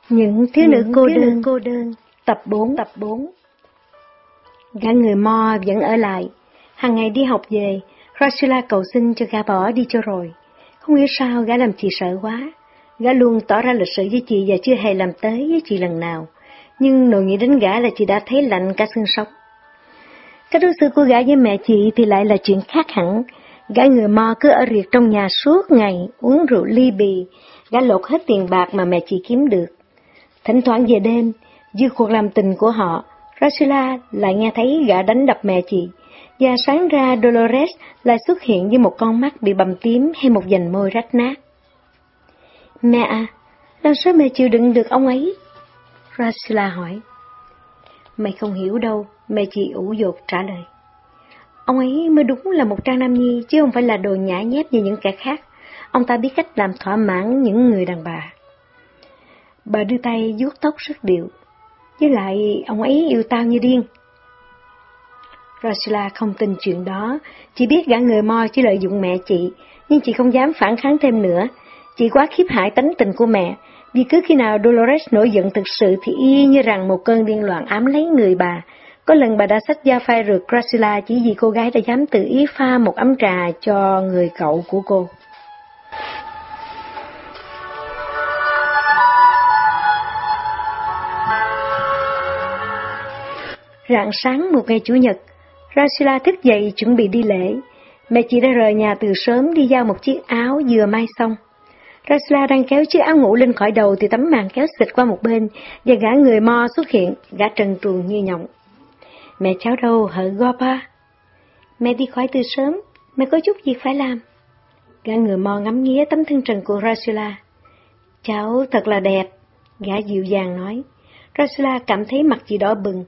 Những thiếu nữ cô đơn. Tập 4. Gã người Mo vẫn ở lại. Hàng ngày đi học về, Drusilla cầu xin cho gã bỏ đi cho rồi. Không hiểu sao gã làm chị sợ quá. Gã luôn tỏ ra lịch sự với chị và chưa hề làm tới với chị lần nào. Nhưng nội nghĩ đến gã là chị đã thấy lạnh cả xương sống. Cách đối xử của gã với mẹ chị thì lại là chuyện khác hẳn. Gã người Mo cứ ở riệt trong nhà suốt ngày, uống rượu ly bì. Gã lột hết tiền bạc mà mẹ chị kiếm được. Thỉnh thoảng về đêm, giữa cuộc làm tình của họ, Drusilla lại nghe thấy gã đánh đập mẹ chị, và sáng ra Dolores lại xuất hiện với một con mắt bị bầm tím hay một vành môi rách nát. Mẹ à, làm sao mẹ chịu đựng được ông ấy? Drusilla hỏi. Mày không hiểu đâu, mẹ chị ủ dột trả lời. Ông ấy mới đúng là một trang nam nhi, chứ không phải là đồ nhãi nhép như những kẻ khác. Ông ta biết cách làm thỏa mãn những người đàn bà. Bà đưa tay vuốt tóc rất điệu. Với lại, ông ấy yêu tao như điên. Drusilla không tin chuyện đó. Chị biết gã người Mo chỉ lợi dụng mẹ chị, nhưng chị không dám phản kháng thêm nữa. Chị quá khiếp hại tánh tình của mẹ, vì cứ khi nào Dolores nổi giận thực sự thì y như rằng một cơn điên loạn ám lấy người bà. Có lần bà đã xách dao phai rượt Drusilla chỉ vì cô gái đã dám tự ý pha một ấm trà cho người cậu của cô. Rạng sáng một ngày Chủ nhật, Drusilla thức dậy chuẩn bị đi lễ. Mẹ chị đã rời nhà từ sớm đi giao một chiếc áo vừa may xong. Drusilla đang kéo chiếc áo ngủ lên khỏi đầu thì tấm màn kéo xịch qua một bên và gã người Mo xuất hiện, gã trần truồng như nhộng. Mẹ cháu đâu hợ Gopa? Mẹ đi khỏi từ sớm, mẹ có chút việc phải làm. Gã người Mo ngắm nghía tấm thân trần của Drusilla. Cháu thật là đẹp, gã dịu dàng nói. Drusilla cảm thấy mặt chị đỏ bừng.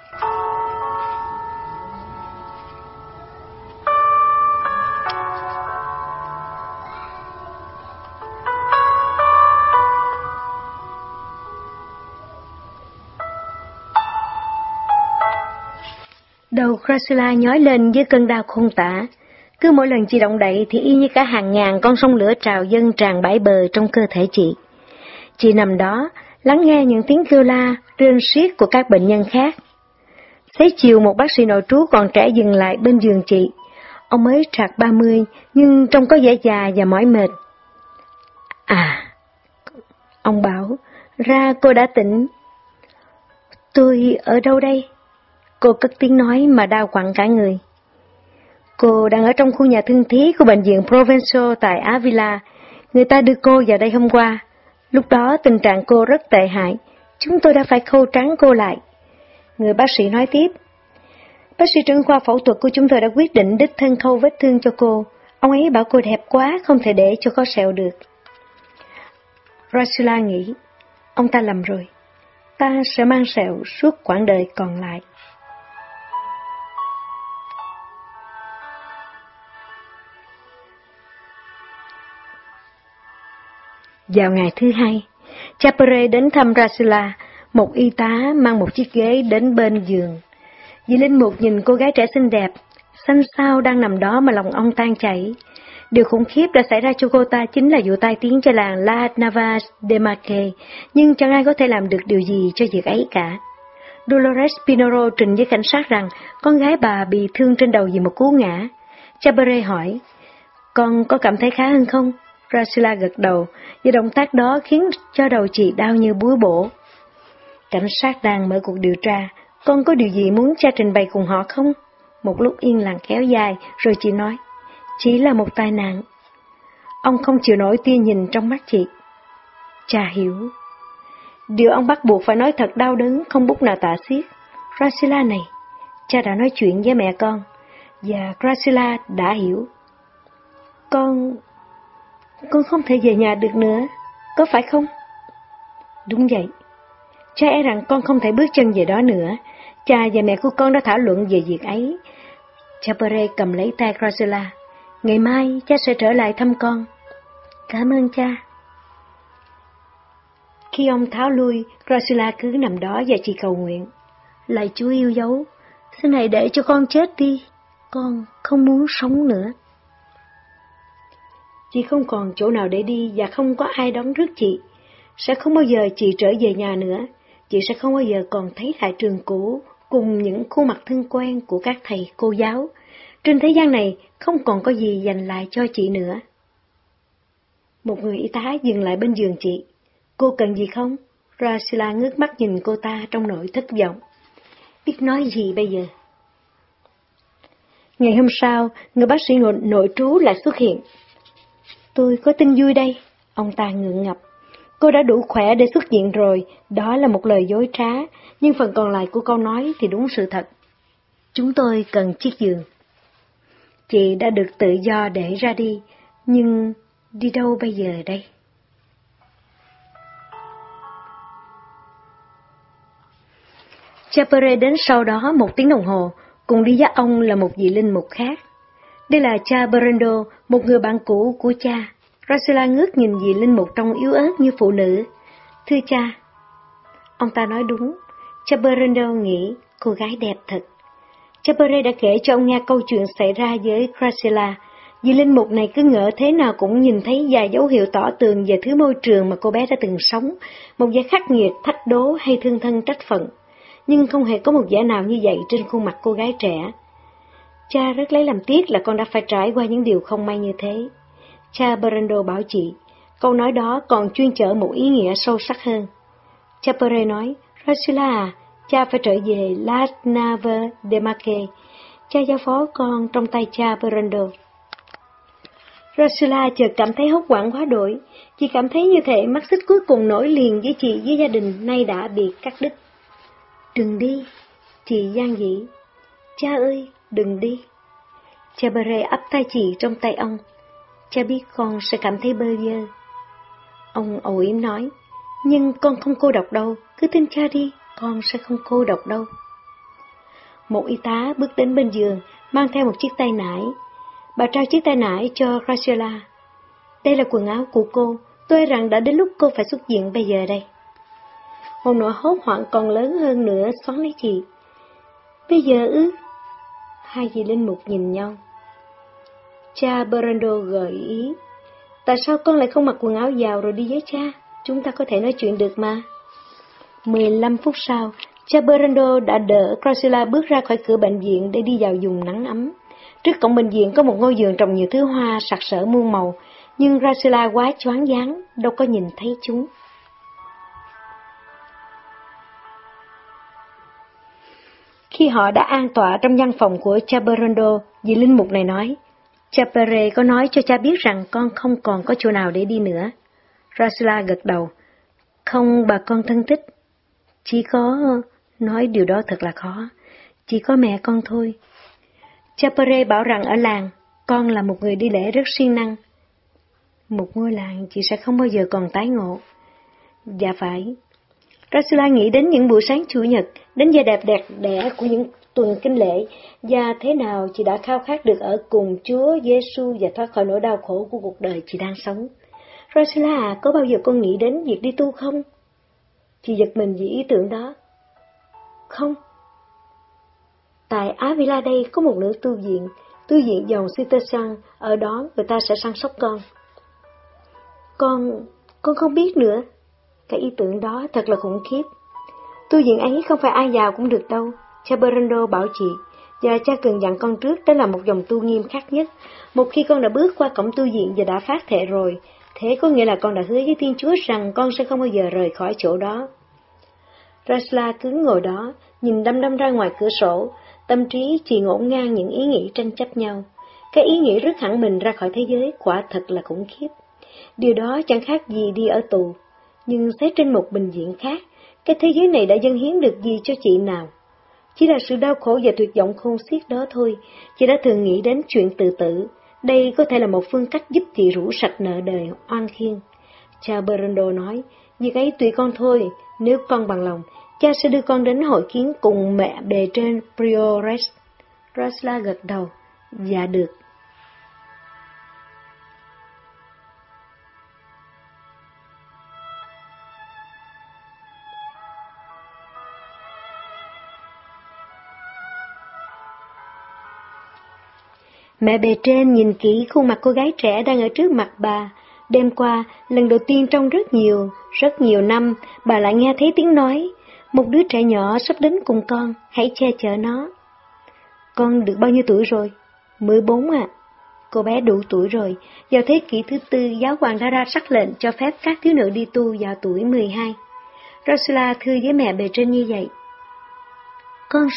Đầu Drusilla nhói lên với cơn đau khôn tả. Cứ mỗi lần chị động đậy thì y như cả hàng ngàn con sông lửa trào dâng tràn bãi bờ trong cơ thể chị. Chị nằm đó, lắng nghe những tiếng kêu la, rên xiết của các bệnh nhân khác. Xế chiều một bác sĩ nội trú còn trẻ dừng lại bên giường chị. Ông mới trạc 30, nhưng trông có vẻ già và mỏi mệt. À, ông bảo, ra cô đã tỉnh. Tôi ở đâu đây? Cô cất tiếng nói mà đau quặn cả người. Cô đang ở trong khu nhà thương thí của bệnh viện Provencio tại Avila. Người ta đưa cô vào đây hôm qua. Lúc đó tình trạng cô rất tệ hại. Chúng tôi đã phải khâu trắng cô lại. Người bác sĩ nói tiếp. Bác sĩ trưởng khoa phẫu thuật của chúng tôi đã quyết định đích thân khâu vết thương cho cô. Ông ấy bảo cô đẹp quá, không thể để cho có sẹo được. Drusilla nghĩ, ông ta lầm rồi. Ta sẽ mang sẹo suốt quãng đời còn lại. Vào ngày thứ hai, Chapere đến thăm Drusilla, một y tá mang một chiếc ghế đến bên giường. Vị linh mục nhìn cô gái trẻ xinh đẹp, xanh xao đang nằm đó mà lòng ông tan chảy. Điều khủng khiếp đã xảy ra cho cô ta chính là vụ tai tiếng cho làng La Navas de Marque, nhưng chẳng ai có thể làm được điều gì cho việc ấy cả. Dolores Pinoro trình với cảnh sát rằng con gái bà bị thương trên đầu vì một cú ngã. Chapere hỏi, con có cảm thấy khá hơn không? Drusilla gật đầu, và động tác đó khiến cho đầu chị đau như búa bổ. Cảnh sát đang mở cuộc điều tra, con có điều gì muốn cha trình bày cùng họ không? Một lúc yên lặng kéo dài, rồi chị nói, chỉ là một tai nạn. Ông không chịu nổi tia nhìn trong mắt chị. Cha hiểu. Điều ông bắt buộc phải nói thật đau đớn, không bút nào tả xiết. Drusilla này, cha đã nói chuyện với mẹ con, và Drusilla đã hiểu. Con không thể về nhà được nữa, có phải không? Đúng vậy. Cha e rằng con không thể bước chân về đó nữa. Cha và mẹ của con đã thảo luận về việc ấy. Chapere cầm lấy tay Drusilla. Ngày mai cha sẽ trở lại thăm con. Cảm ơn cha. Khi ông tháo lui, Drusilla cứ nằm đó và chỉ cầu nguyện. Lạy Chúa yêu dấu, xin hãy để cho con chết đi. Con không muốn sống nữa. Chị không còn chỗ nào để đi và không có ai đón rước chị. Sẽ không bao giờ chị trở về nhà nữa, chị sẽ không bao giờ còn thấy lại trường cũ cùng những khuôn mặt thân quen của các thầy cô giáo. Trên thế gian này không còn có gì dành lại cho chị nữa. Một người y tá dừng lại bên giường chị. Cô cần gì không? Drusilla ngước mắt nhìn cô ta trong nỗi thất vọng. Biết nói gì bây giờ? Ngày hôm sau, người bác sĩ nội trú lại xuất hiện. Tôi có tin vui đây, ông ta ngượng ngập. Cô đã đủ khỏe để xuất viện rồi, đó là một lời dối trá, nhưng phần còn lại của câu nói thì đúng sự thật. Chúng tôi cần chiếc giường. Chị đã được tự do để ra đi, nhưng đi đâu bây giờ đây? Chapere đến sau đó 1 tiếng đồng hồ, cùng đi dắt ông là một vị linh mục khác. Đây là cha Berendo, một người bạn cũ của cha. Drusilla ngước nhìn vị linh mục trông yếu ớt như phụ nữ. Thưa cha. Ông ta nói đúng. Cha Berendo nghĩ cô gái đẹp thật. Cha Pere đã kể cho ông nghe câu chuyện xảy ra với Drusilla. Vị linh mục này cứ ngỡ thế nào cũng nhìn thấy vài dấu hiệu tỏ tường về thứ môi trường mà cô bé đã từng sống, một vẻ khắc nghiệt, thách đố hay thương thân trách phận. Nhưng không hề có một vẻ nào như vậy trên khuôn mặt cô gái trẻ. Cha rất lấy làm tiếc là con đã phải trải qua những điều không may như thế. Cha Berendo bảo chị, câu nói đó còn chuyên chở một ý nghĩa sâu sắc hơn. Cha Pere nói, Drusilla à, cha phải trở về Las Naves de Marque. Cha giao phó con trong tay cha Berendo. Drusilla chợt cảm thấy hốt hoảng quá đổi. Chị cảm thấy như thể mắt xích cuối cùng nối liền với chị với gia đình nay đã bị cắt đứt. Đừng đi, chị gian dĩ. Cha ơi, đừng đi. Cha Pere ấp tay chị trong tay ông. Cha biết con sẽ cảm thấy bơ vơ. Ông âu yếm nói, nhưng con không cô độc đâu, cứ tin cha đi, con sẽ không cô độc đâu. Một y tá bước đến bên giường, mang theo một chiếc tay nải. Bà trao chiếc tay nải cho Drusilla. Đây là quần áo của cô, tôi rằng đã đến lúc cô phải xuất viện bây giờ đây. Một nỗi hốt hoảng còn lớn hơn nữa xoắn lấy chị. Bây giờ ư? Hai vị linh mục nhìn nhau. Cha Berendo gợi ý. Tại sao con lại không mặc quần áo vào rồi đi với cha? Chúng ta có thể nói chuyện được mà. 15 phút sau, cha Berendo đã đỡ Drusilla bước ra khỏi cửa bệnh viện để đi vào vùng nắng ấm. Trước cổng bệnh viện có một ngôi vườn trồng nhiều thứ hoa sặc sỡ muôn màu, nhưng Drusilla quá choáng váng, đâu có nhìn thấy chúng. Khi họ đã an tọa trong văn phòng của cha Berendo, vị linh mục này nói, cha Pere có nói cho cha biết rằng con không còn có chỗ nào để đi nữa. Drusilla gật đầu. Không bà con thân thích. Chỉ có... Nói điều đó thật là khó. Chỉ có mẹ con thôi. Cha Pere bảo rằng ở làng, con là một người đi lễ rất siêng năng. Một ngôi làng chị sẽ không bao giờ còn tái ngộ. Dạ phải. Drusilla nghĩ đến những buổi sáng Chủ nhật, đến vẻ đẹp đẽ của những tuần kinh lễ, và thế nào chị đã khao khát được ở cùng Chúa Giêsu và thoát khỏi nỗi đau khổ của cuộc đời chị đang sống. Drusilla à, có bao giờ con nghĩ đến việc đi tu không? Chị giật mình vì ý tưởng đó. Không. Tại Avila đây có một nữ tu viện dòng Cistercian, ở đó người ta sẽ săn sóc con. Con không biết nữa. Cái ý tưởng đó thật là khủng khiếp. Tu viện ấy không phải ai giàu cũng được đâu, cha Berendo bảo chị, và cha cần dặn con trước đó là một dòng tu nghiêm khắc nhất. Một khi con đã bước qua cổng tu viện và đã phát thệ rồi, thế có nghĩa là con đã hứa với Thiên Chúa rằng con sẽ không bao giờ rời khỏi chỗ đó. Drusilla cứ ngồi đó, nhìn đăm đăm ra ngoài cửa sổ, tâm trí chỉ ngổn ngang những ý nghĩ tranh chấp nhau. Cái ý nghĩ rứt hẳn mình ra khỏi thế giới quả thật là khủng khiếp. Điều đó chẳng khác gì đi ở tù, nhưng xét trên một bình diện khác, cái thế giới này đã dâng hiến được gì cho chị nào? Chỉ là sự đau khổ và tuyệt vọng khôn xiết đó thôi. Chị đã thường nghĩ đến chuyện tự tử. Đây có thể là một phương cách giúp chị rũ sạch nợ đời oan khiên. Cha Berendo nói, việc ấy tùy con thôi. Nếu con bằng lòng, cha sẽ đưa con đến hội kiến cùng mẹ bề trên Priores. Drusilla gật đầu. Dạ được. Mẹ bề trên nhìn kỹ khuôn mặt cô gái trẻ đang ở trước mặt bà, Đêm qua, lần đầu tiên trong rất nhiều năm, bà lại nghe thấy tiếng nói, một đứa trẻ nhỏ sắp đến cùng con, hãy che chở nó. Con được bao nhiêu tuổi rồi? 14 ạ. Cô bé đủ tuổi rồi, vào thế kỷ thứ tư, giáo hoàng đã ra sắc lệnh cho phép các thiếu nữ đi tu vào tuổi 12. Rosula thưa với mẹ bề trên như vậy. Con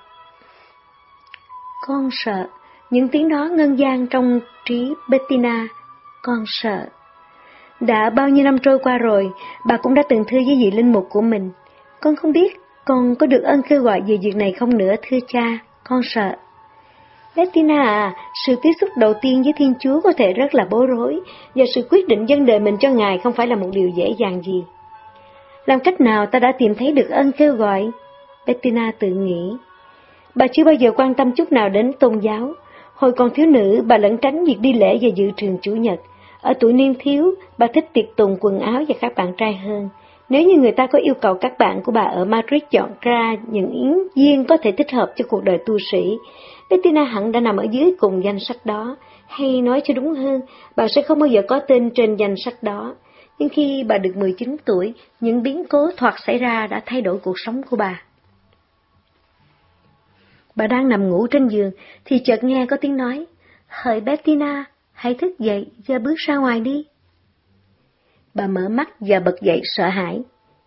sợ, những tiếng đó ngân vang trong trí Bettina. Con sợ. Đã bao nhiêu năm trôi qua rồi, bà cũng đã từng thưa với vị linh mục của mình. Con không biết con có được ơn kêu gọi về việc này không nữa, thưa cha, con sợ. Bettina à, sự tiếp xúc đầu tiên với Thiên Chúa có thể rất là bối rối, và sự quyết định dâng đời mình cho Ngài không phải là một điều dễ dàng gì. Làm cách nào ta đã tìm thấy được ơn kêu gọi? Bettina tự nghĩ. Bà chưa bao giờ quan tâm chút nào đến tôn giáo. Hồi còn thiếu nữ, bà lẩn tránh việc đi lễ và dự trường Chủ nhật. Ở tuổi niên thiếu, bà thích tiệc tùng quần áo và các bạn trai hơn. Nếu như người ta có yêu cầu các bạn của bà ở Madrid chọn ra những yến viên có thể thích hợp cho cuộc đời tu sĩ, Bettina hẳn đã nằm ở dưới cùng danh sách đó. Hay nói cho đúng hơn, bà sẽ không bao giờ có tên trên danh sách đó. Nhưng khi bà được 19 tuổi, những biến cố thoạt xảy ra đã thay đổi cuộc sống của bà. Bà đang nằm ngủ trên giường, thì chợt nghe có tiếng nói, hỡi Bettina, hãy thức dậy và bước ra ngoài đi. Bà mở mắt và bật dậy sợ hãi.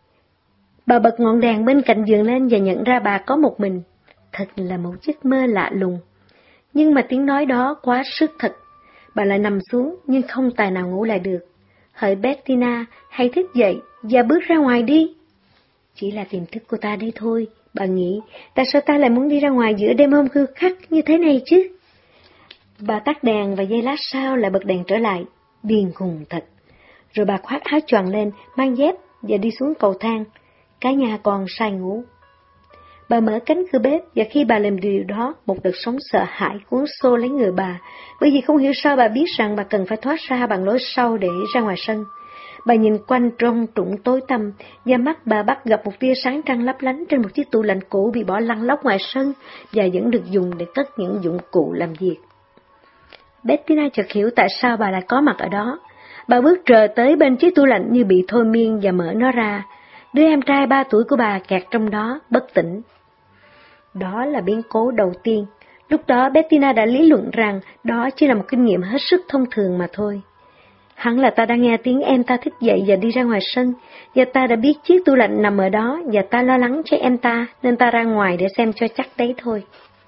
Bà bật ngọn đèn bên cạnh giường lên và nhận ra bà có một mình. Thật là một giấc mơ lạ lùng. Nhưng mà tiếng nói đó quá sức thật. Bà lại nằm xuống nhưng không tài nào ngủ lại được. Hỡi Bettina, hãy thức dậy và bước ra ngoài đi. Chỉ là tiềm thức của ta đấy thôi, bà nghĩ, tại sao ta lại muốn đi ra ngoài giữa đêm hôm khư khắc như thế này chứ? Bà tắt đèn và giây lát sau lại bật đèn trở lại, điên khùng thật. Rồi bà khoác áo choàng lên, mang dép và đi xuống cầu thang. Cả nhà còn say ngủ. Bà mở cánh cửa bếp và khi bà làm điều đó, một đợt sóng sợ hãi cuốn xô lấy người bà, bởi vì không hiểu sao bà biết rằng bà cần phải thoát ra bằng lối sau để ra ngoài sân. Bà nhìn quanh trong trũng tối tăm, và mắt bà bắt gặp một tia sáng trăng lấp lánh trên một chiếc tủ lạnh cũ bị bỏ lăn lóc ngoài sân và vẫn được dùng để cất những dụng cụ làm việc. Bettina chợt hiểu tại sao bà lại có mặt ở đó. Bà bước trờ tới bên chiếc tủ lạnh như bị thôi miên và mở nó ra. Đứa em trai 3 tuổi của bà kẹt trong đó, bất tỉnh. Đó là biến cố đầu tiên. Lúc đó Bettina đã lý luận rằng đó chỉ là một kinh nghiệm hết sức thông thường mà thôi. Hẳn là ta đã nghe tiếng em ta thức dậy và đi ra ngoài sân, và ta đã biết chiếc tủ lạnh nằm ở đó, và ta lo lắng cho em ta, nên ta ra ngoài để xem cho chắc đấy thôi.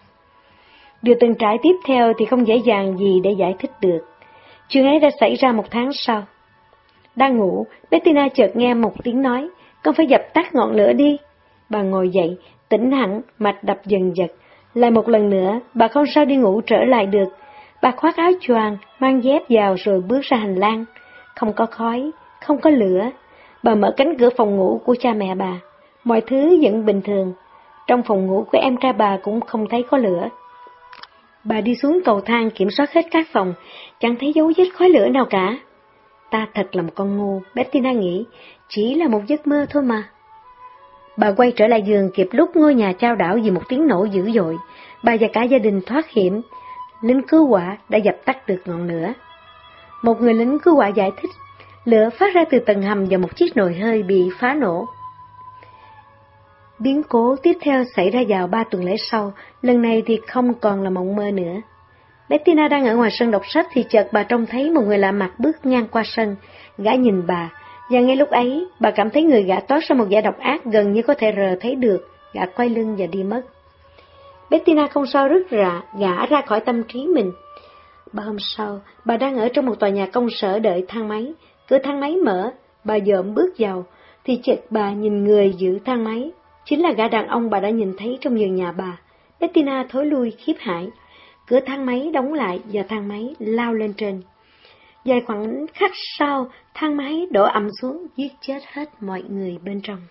Điều từng trải tiếp theo thì không dễ dàng gì để giải thích được. Chuyện ấy đã xảy ra 1 tháng sau. Đang ngủ, Bettina chợt nghe một tiếng nói, con phải dập tắt ngọn lửa đi. Bà ngồi dậy, tỉnh hẳn, mạch đập dần dật. Lại một lần nữa, bà không sao đi ngủ trở lại được. Bà khoác áo choàng, mang dép vào rồi bước ra hành lang. Không có khói, không có lửa. Bà mở cánh cửa phòng ngủ của cha mẹ bà. Mọi thứ vẫn bình thường. Trong phòng ngủ của em trai bà cũng không thấy có lửa. Bà đi xuống cầu thang kiểm soát hết các phòng, chẳng thấy dấu vết khói lửa nào cả. Ta thật là một con ngu, Bettina nghĩ, chỉ là một giấc mơ thôi mà. Bà quay trở lại giường kịp lúc ngôi nhà chao đảo vì một tiếng nổ dữ dội. Bà và cả gia đình thoát hiểm. Lính cứu hỏa đã dập tắt được ngọn lửa. Một người lính cứu hỏa giải thích, lửa phát ra từ tầng hầm và một chiếc nồi hơi bị phá nổ. Biến cố tiếp theo xảy ra vào 3 tuần lễ sau, lần này thì không còn là mộng mơ nữa. Bettina đang ở ngoài sân đọc sách thì chợt bà trông thấy một người lạ mặt bước ngang qua sân. Gã nhìn bà, và ngay lúc ấy bà cảm thấy người gã toát ra một vẻ độc ác gần như có thể rờ thấy được. Gã quay lưng và đi mất. Bettina không sao rứt gã ra khỏi tâm trí mình. 3 hôm sau, bà đang ở trong một tòa nhà công sở đợi thang máy. Cửa thang máy mở, bà dợm bước vào, thì chợt bà nhìn người giữ thang máy. Chính là gã đàn ông bà đã nhìn thấy trong giường nhà bà. Bettina thối lui khiếp hãi. Cửa thang máy đóng lại và thang máy lao lên trên. Vài khoảng khắc sau, thang máy đổ ầm xuống, giết chết hết mọi người bên trong.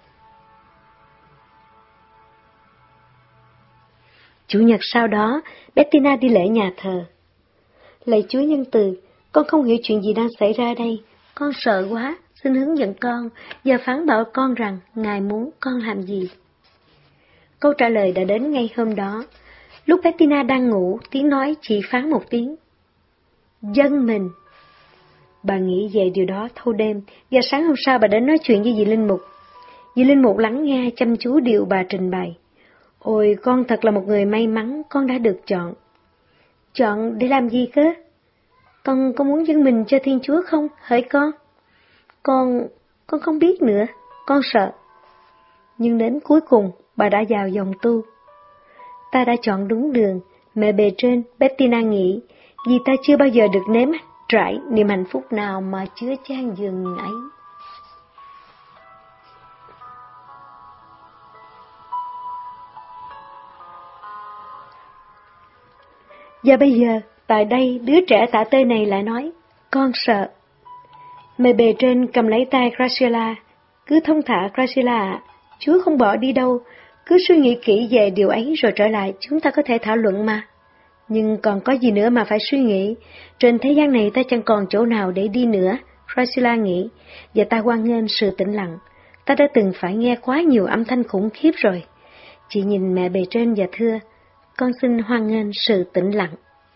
Chủ nhật sau đó, Bettina đi lễ nhà thờ. Lạy Chúa nhân từ, con không hiểu chuyện gì đang xảy ra đây. Con sợ quá, xin hướng dẫn con và phán bảo con rằng Ngài muốn con làm gì. Câu trả lời đã đến ngay hôm đó. Lúc Bettina đang ngủ, tiếng nói chỉ phán một tiếng. Dâng mình. Bà nghĩ về điều đó thâu đêm, và sáng hôm sau bà đến nói chuyện với dì Linh Mục. Dì Linh Mục lắng nghe chăm chú điều bà trình bày. Ôi, con thật là một người may mắn, con đã được chọn. Chọn để làm gì cơ? Con có muốn dâng mình cho Thiên Chúa không, hỡi con? Con không biết nữa, con sợ. Nhưng đến cuối cùng, bà đã vào dòng tu. Ta đã chọn đúng đường, mẹ bề trên, Bettina nghĩ, vì ta chưa bao giờ được nếm trải niềm hạnh phúc nào mà chứa chan dường ấy. Và bây giờ, tại đây, đứa trẻ tả tơi này lại nói, con sợ. Mẹ bề trên cầm lấy tay Graciela, cứ thông thả Graciela ạ, Chúa không bỏ đi đâu, cứ suy nghĩ kỹ về điều ấy rồi trở lại, chúng ta có thể thảo luận mà. Nhưng còn có gì nữa mà phải suy nghĩ, trên thế gian này ta chẳng còn chỗ nào để đi nữa, Graciela nghĩ, và ta hoan nghênh sự tĩnh lặng. Ta đã từng phải nghe quá nhiều âm thanh khủng khiếp rồi. Chị nhìn mẹ bề trên và thưa, con xin hoan nghênh sự tĩnh lặng.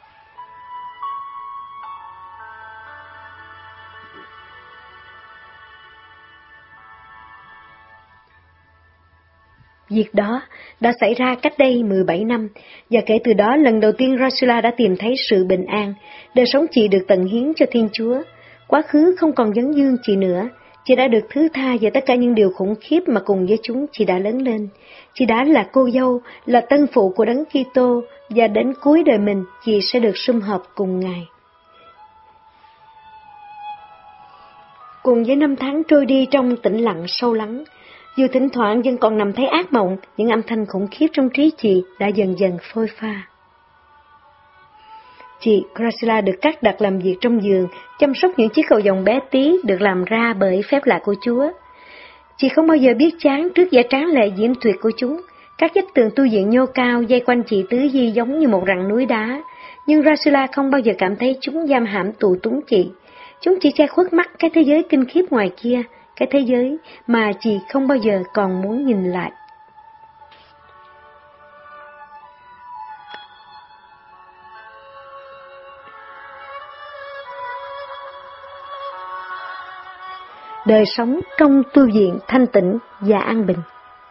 Việc đó đã xảy ra cách đây 17 năm, và kể từ đó lần đầu tiên Rosula đã tìm thấy sự bình an, đời sống chị được tận hiến cho Thiên Chúa. Quá khứ không còn vấn vương chị nữa, chị đã được thứ tha về tất cả những điều khủng khiếp mà cùng với chúng chị đã lớn lên. Chị đã là cô dâu, là tân phụ của Đấng Kitô, và đến cuối đời mình chị sẽ được sum họp cùng Ngài. Cùng với năm tháng trôi đi trong tĩnh lặng sâu lắng, dù thỉnh thoảng vẫn còn nằm thấy ác mộng, những âm thanh khủng khiếp trong trí chị đã dần dần phôi pha. Chị Graciela được cắt đặt làm việc trong giường, chăm sóc những chiếc cầu vồng bé tí được làm ra bởi phép lạ của Chúa. Chị không bao giờ biết chán trước vẻ tráng lệ diễm tuyệt của chúng. Các vách tường tu viện nhô cao dây quanh chị tứ di giống như một rặng núi đá, nhưng Graciela không bao giờ cảm thấy chúng giam hãm tù túng chị. Chúng chỉ che khuất mắt cái thế giới kinh khiếp ngoài kia, cái thế giới mà chị không bao giờ còn muốn nhìn lại. Đời sống trong tu viện thanh tịnh và an bình.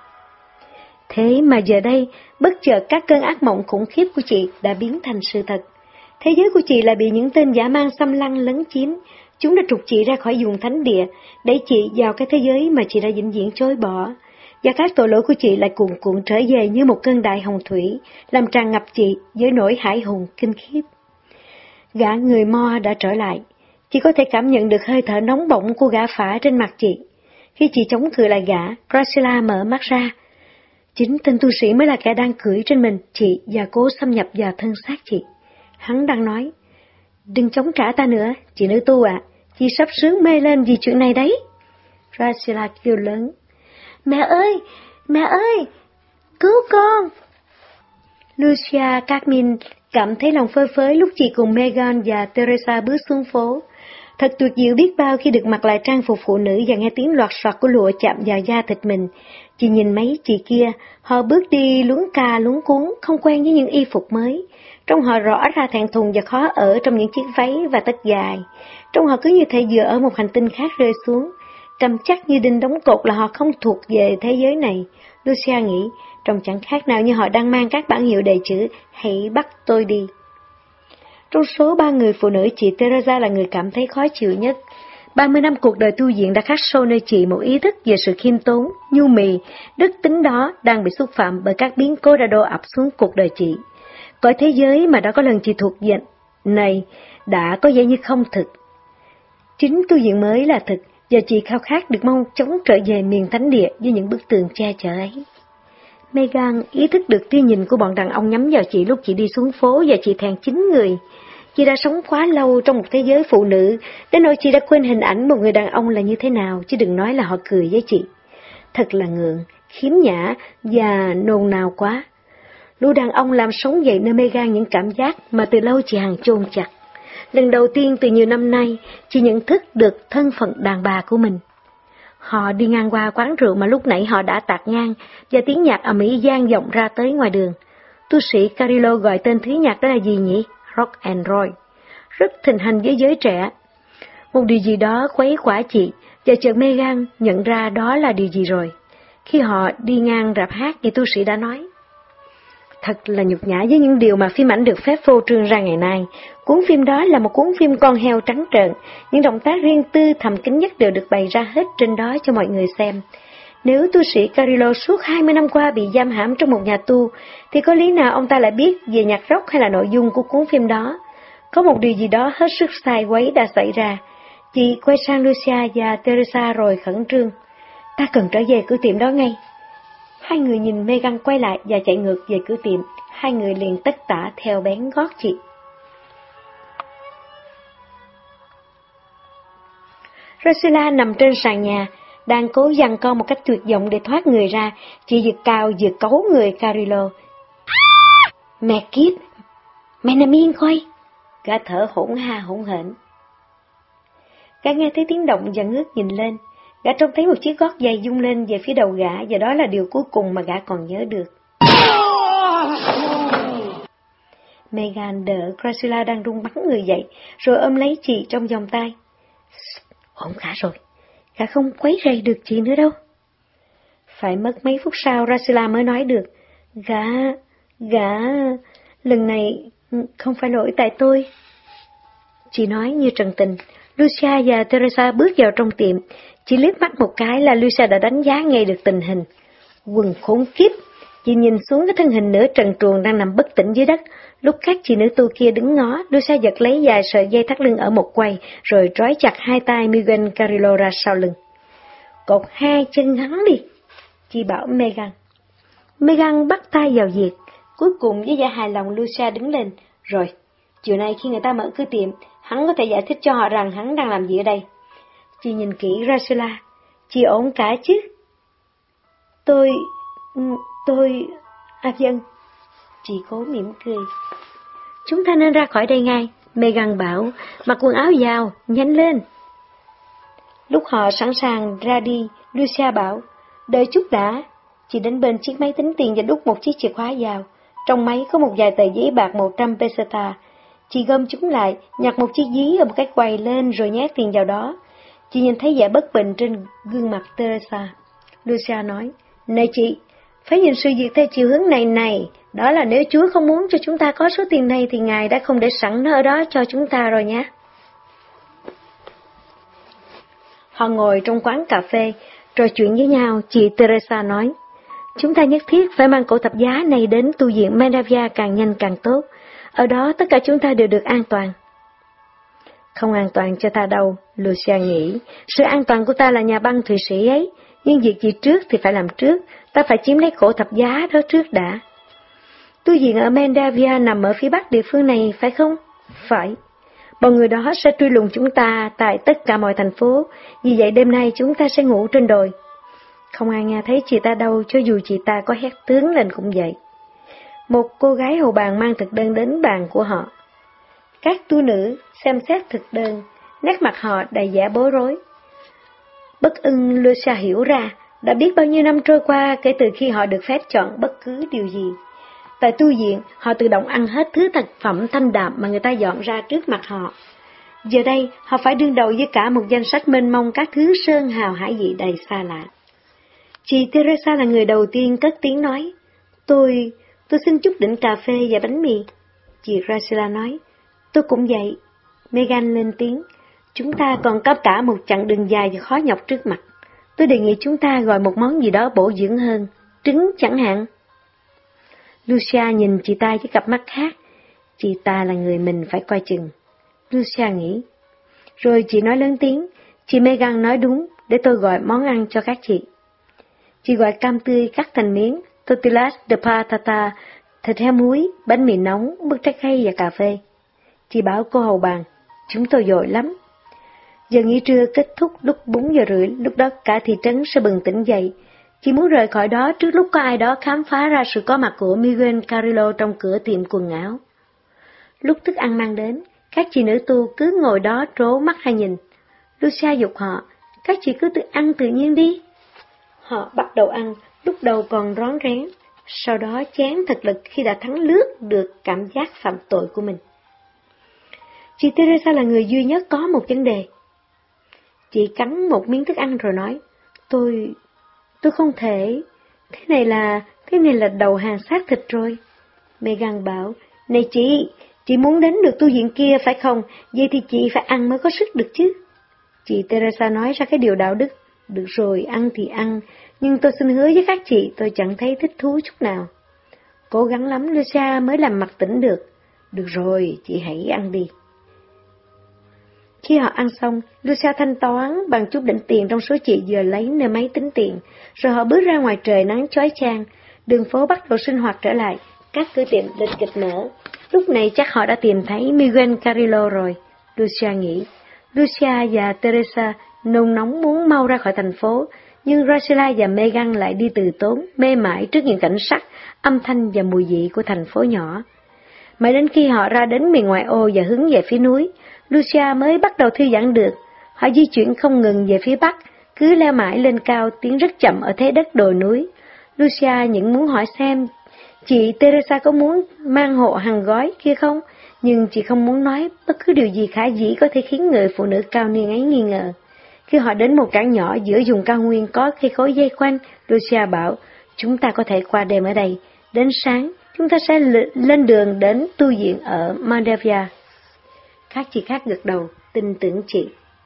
Thế mà giờ đây, bất chợt các cơn ác mộng khủng khiếp của chị đã biến thành sự thật. Thế giới của chị lại bị những tên dã man xâm lăng lấn chiếm. Chúng đã trục chị ra khỏi vùng thánh địa, đẩy chị vào cái thế giới mà chị đã vĩnh viễn chối bỏ. Và các tội lỗi của chị lại cuồn cuộn trở về như một cơn đại hồng thủy, làm tràn ngập chị với nỗi hãi hùng kinh khiếp. Gã người Mo đã trở lại. Chị có thể cảm nhận được hơi thở nóng bỏng của gã phả trên mặt chị. Khi chị chống cự lại gã, Graciela mở mắt ra. Chính tên tu sĩ mới là kẻ đang cưỡi trên mình chị và cố xâm nhập vào thân xác chị. Hắn đang nói, đừng chống trả ta nữa, chị nữ tu ạ, chị sắp sướng mê lên vì chuyện này đấy. Graciela kêu lớn, mẹ ơi, cứu con. Lucia Carmin cảm thấy lòng phơi phới lúc chị cùng Megan và Teresa bước xuống phố. Thật tuyệt diệu biết bao khi được mặc lại trang phục phụ nữ và nghe tiếng loạt soạt của lụa chạm vào da thịt mình. Chị nhìn mấy chị kia, họ bước đi luống ca luống cuống, không quen với những y phục mới. Trông họ rõ ra thẹn thùng và khó ở trong những chiếc váy và tất dài. Trông họ cứ như thể vừa ở một hành tinh khác rơi xuống. Cầm chắc như đinh đóng cột là họ không thuộc về thế giới này. Lucia nghĩ, trông chẳng khác nào như họ đang mang các bảng hiệu đề chữ, hãy bắt tôi đi. Trong số 3 người phụ nữ, chị Teresa là người cảm thấy khó chịu nhất. 30 năm cuộc đời tu viện đã khắc sâu nơi chị một ý thức về sự khiêm tốn, nhu mì, đức tính đó đang bị xúc phạm bởi các biến cố đã đổ ập xuống cuộc đời chị. Cõi thế giới mà đã có lần chị thuộc về này đã có vẻ như không thực. Chính tu viện mới là thực, và chị khao khát được mau chóng trở về miền thánh địa với những bức tường che chở ấy. Megan ý thức được tia nhìn của bọn đàn ông nhắm vào chị lúc chị đi xuống phố và chị thèn chính người. Chị đã sống quá lâu trong một thế giới phụ nữ, đến nỗi chị đã quên hình ảnh một người đàn ông là như thế nào, chứ đừng nói là họ cười với chị. Thật là ngượng, khiếm nhã và nồn nao quá. Lũ đàn ông làm sống dậy nơi Megan những cảm giác mà từ lâu chị hằng chôn chặt. Lần đầu tiên từ nhiều năm nay, chị nhận thức được thân phận đàn bà của mình. Họ đi ngang qua quán rượu mà lúc nãy họ đã tạt ngang, và tiếng nhạc ầm ĩ vang vọng ra tới ngoài đường. Tu sĩ Carrillo gọi tên thứ nhạc đó là gì nhỉ? Rock and roll. Rất thịnh hành với giới trẻ. Một điều gì đó khuấy khỏa chị, và chợt Megan nhận ra đó là điều gì rồi. Khi họ đi ngang rạp hát, người tu sĩ đã nói: thật là nhục nhã với những điều mà phim ảnh được phép phô trương ra ngày nay. Cuốn phim đó là một cuốn phim con heo trắng trợn, những động tác riêng tư thầm kín nhất đều được bày ra hết trên đó cho mọi người xem. Nếu tu sĩ Carrillo suốt 20 năm qua bị giam hãm trong một nhà tù, thì có lý nào ông ta lại biết về nhạc rock hay là nội dung của cuốn phim đó? Có một điều gì đó hết sức sai quấy đã xảy ra. Chị quay sang Lucia và Teresa rồi khẩn trương: ta cần trở về cửa tiệm đó ngay. Hai người nhìn Megan quay lại và chạy ngược về cửa tiệm. Hai người liền tất tả theo bén gót chị. Rosella nằm trên sàn nhà, đang cố giằng co một cách tuyệt vọng để thoát người ra. Chị giật cao vừa cấu người Carrillo. Mẹ kiếp, mẹ nằm yên coi. Gã thở hổn ha hổn hển. Gã nghe thấy tiếng động và ngước nhìn lên. Gã trông thấy một chiếc gót giày rung lên về phía đầu gã, và đó là điều cuối cùng mà gã còn nhớ được. Megan đỡ Drusilla đang run bắn người dậy, rồi ôm lấy chị trong vòng tay. Ổn cả rồi, gã không quấy rầy được chị nữa đâu. Phải mất mấy phút sau Drusilla mới nói được: Gã, lần này không phải lỗi tại tôi. Chị nói như trần tình. Lucia và Teresa bước vào trong tiệm. Chỉ liếc mắt một cái là Lucia đã đánh giá ngay được tình hình. Quần khốn kiếp! Chị nhìn xuống cái thân hình nửa trần truồng đang nằm bất tỉnh dưới đất. Lúc các chị nữ tu kia đứng ngó, Lucia giật lấy vài sợi dây thắt lưng ở một quầy, rồi trói chặt hai tay Miguel Carrillo ra sau lưng. Cột hai chân hắn đi, chị bảo Megan. Megan bắt tay vào việc. Cuối cùng với vẻ hài lòng, Lucia đứng lên. Rồi, chiều nay khi người ta mở cửa tiệm, hắn có thể giải thích cho họ rằng hắn đang làm gì ở đây. Chị nhìn kỹ Drusilla. Chị ổn cả chứ? Tôi... dân. Chị cố mỉm cười. Chúng ta nên ra khỏi đây ngay, Megan bảo. Mặc quần áo vào, nhanh lên. Lúc họ sẵn sàng ra đi, Lucia bảo: đợi chút đã. Chị đến bên chiếc máy tính tiền và đút một chiếc chìa khóa vào. Trong máy có một vài tờ giấy bạc 100 peseta. Chị gom chúng lại, nhặt một chiếc ví ở một cái quầy lên rồi nhét tiền vào đó. Chị nhìn thấy vẻ bất bình trên gương mặt Teresa. Lucia nói: này chị, phải nhìn sự việc theo chiều hướng này. Đó là nếu Chúa không muốn cho chúng ta có số tiền này thì Ngài đã không để sẵn nó ở đó cho chúng ta rồi nhé. Họ ngồi trong quán cà phê, trò chuyện với nhau. Chị Teresa nói: chúng ta nhất thiết phải mang cổ thập giá này đến tu viện Mandavia càng nhanh càng tốt. Ở đó tất cả chúng ta đều được an toàn. Không an toàn cho ta đâu, Lucia nghĩ. Sự an toàn của ta là nhà băng Thụy Sĩ ấy. Nhưng việc gì trước thì phải làm trước. Ta phải chiếm lấy cổ thập giá đó trước đã. Tu viện ở Mandavia nằm ở phía bắc địa phương này, phải không? Phải. Bọn người đó sẽ truy lùng chúng ta tại tất cả mọi thành phố. Vì vậy đêm nay chúng ta sẽ ngủ trên đồi. Không ai nghe thấy chị ta đâu, cho dù chị ta có hét tướng lên cũng vậy. Một cô gái hầu bàn mang thực đơn đến bàn của họ. Các tu nữ xem xét thực đơn, nét mặt họ đầy vẻ bối rối. Bất ưng Lucia hiểu ra, đã biết bao nhiêu năm trôi qua kể từ khi họ được phép chọn bất cứ điều gì. Tại tu viện, họ tự động ăn hết thứ thực phẩm thanh đạm mà người ta dọn ra trước mặt họ. Giờ đây, họ phải đương đầu với cả một danh sách mênh mông các thứ sơn hào hải vị đầy xa lạ. Chị Teresa là người đầu tiên cất tiếng nói: Tôi xin chút đỉnh cà phê và bánh mì. Chị Drusilla nói: tôi cũng vậy. Megan lên tiếng: chúng ta còn có cả một chặng đường dài và khó nhọc trước mặt. Tôi đề nghị chúng ta gọi một món gì đó bổ dưỡng hơn, trứng chẳng hạn. Lucia nhìn chị ta với cặp mắt khác. Chị ta là người mình phải coi chừng, Lucia nghĩ. Rồi chị nói lớn tiếng: chị Megan nói đúng, để tôi gọi món ăn cho các chị. Chị gọi cam tươi cắt thành miếng, tortillas de patata, thịt heo muối, bánh mì nóng, bức trái cây và cà phê. Chị bảo cô hầu bàn: chúng tôi vội lắm. Giờ nghỉ trưa kết thúc lúc 4:30, lúc đó cả thị trấn sẽ bừng tỉnh dậy. Chị muốn rời khỏi đó trước lúc có ai đó khám phá ra sự có mặt của Miguel Carrillo trong cửa tiệm quần áo. Lúc thức ăn mang đến, các chị nữ tu cứ ngồi đó trố mắt ra nhìn. Lucia giục họ: các chị cứ tự ăn tự nhiên đi. Họ bắt đầu ăn, lúc đầu còn rón rén, sau đó chán thật lực khi đã thắng lướt được cảm giác phạm tội của mình. Chị Teresa là người duy nhất có một vấn đề. Chị cắn một miếng thức ăn rồi nói, tôi không thể, thế này là đầu hàng xác thịt rồi. Megan bảo, này chị muốn đến được tu viện kia phải không? Vậy thì chị phải ăn mới có sức được chứ. Chị Teresa nói ra cái điều đạo đức, được rồi, ăn thì ăn, nhưng tôi xin hứa với các chị tôi chẳng thấy thích thú chút nào. Cố gắng lắm Lucia mới làm mặt tỉnh được. Được rồi, chị hãy ăn đi. Khi họ ăn xong, Lucia thanh toán bằng chút đỉnh tiền trong số chị vừa lấy nơi máy tính tiền, rồi họ bước ra ngoài trời nắng chói chang. Đường phố bắt đầu sinh hoạt trở lại, các cửa tiệm lịch kịch mở. Lúc này chắc họ đã tìm thấy Miguel Carillo rồi, Lucia nghĩ. Lucia và Teresa nôn nóng muốn mau ra khỏi thành phố, nhưng Graciela và Megan lại đi từ tốn, mê mải trước những cảnh sắc, âm thanh và mùi vị của thành phố nhỏ. Mãi đến khi họ ra đến miền ngoại ô và hướng về phía núi, Lucia mới bắt đầu thư giãn được. Họ di chuyển không ngừng về phía bắc, cứ leo mãi lên cao, tiến rất chậm ở thế đất đồi núi. Lucia những muốn hỏi xem chị Teresa có muốn mang hộ hàng gói kia không, nhưng chị không muốn nói bất cứ điều gì khả dĩ có thể khiến người phụ nữ cao niên ấy nghi ngờ. Khi họ đến một trảng nhỏ giữa vùng cao nguyên có cây cối dây quanh, Lucia bảo, chúng ta có thể qua đêm ở đây, đến sáng chúng ta sẽ lên đường đến tu viện ở Moldavia. Các chị khác gật đầu, tin tưởng chị.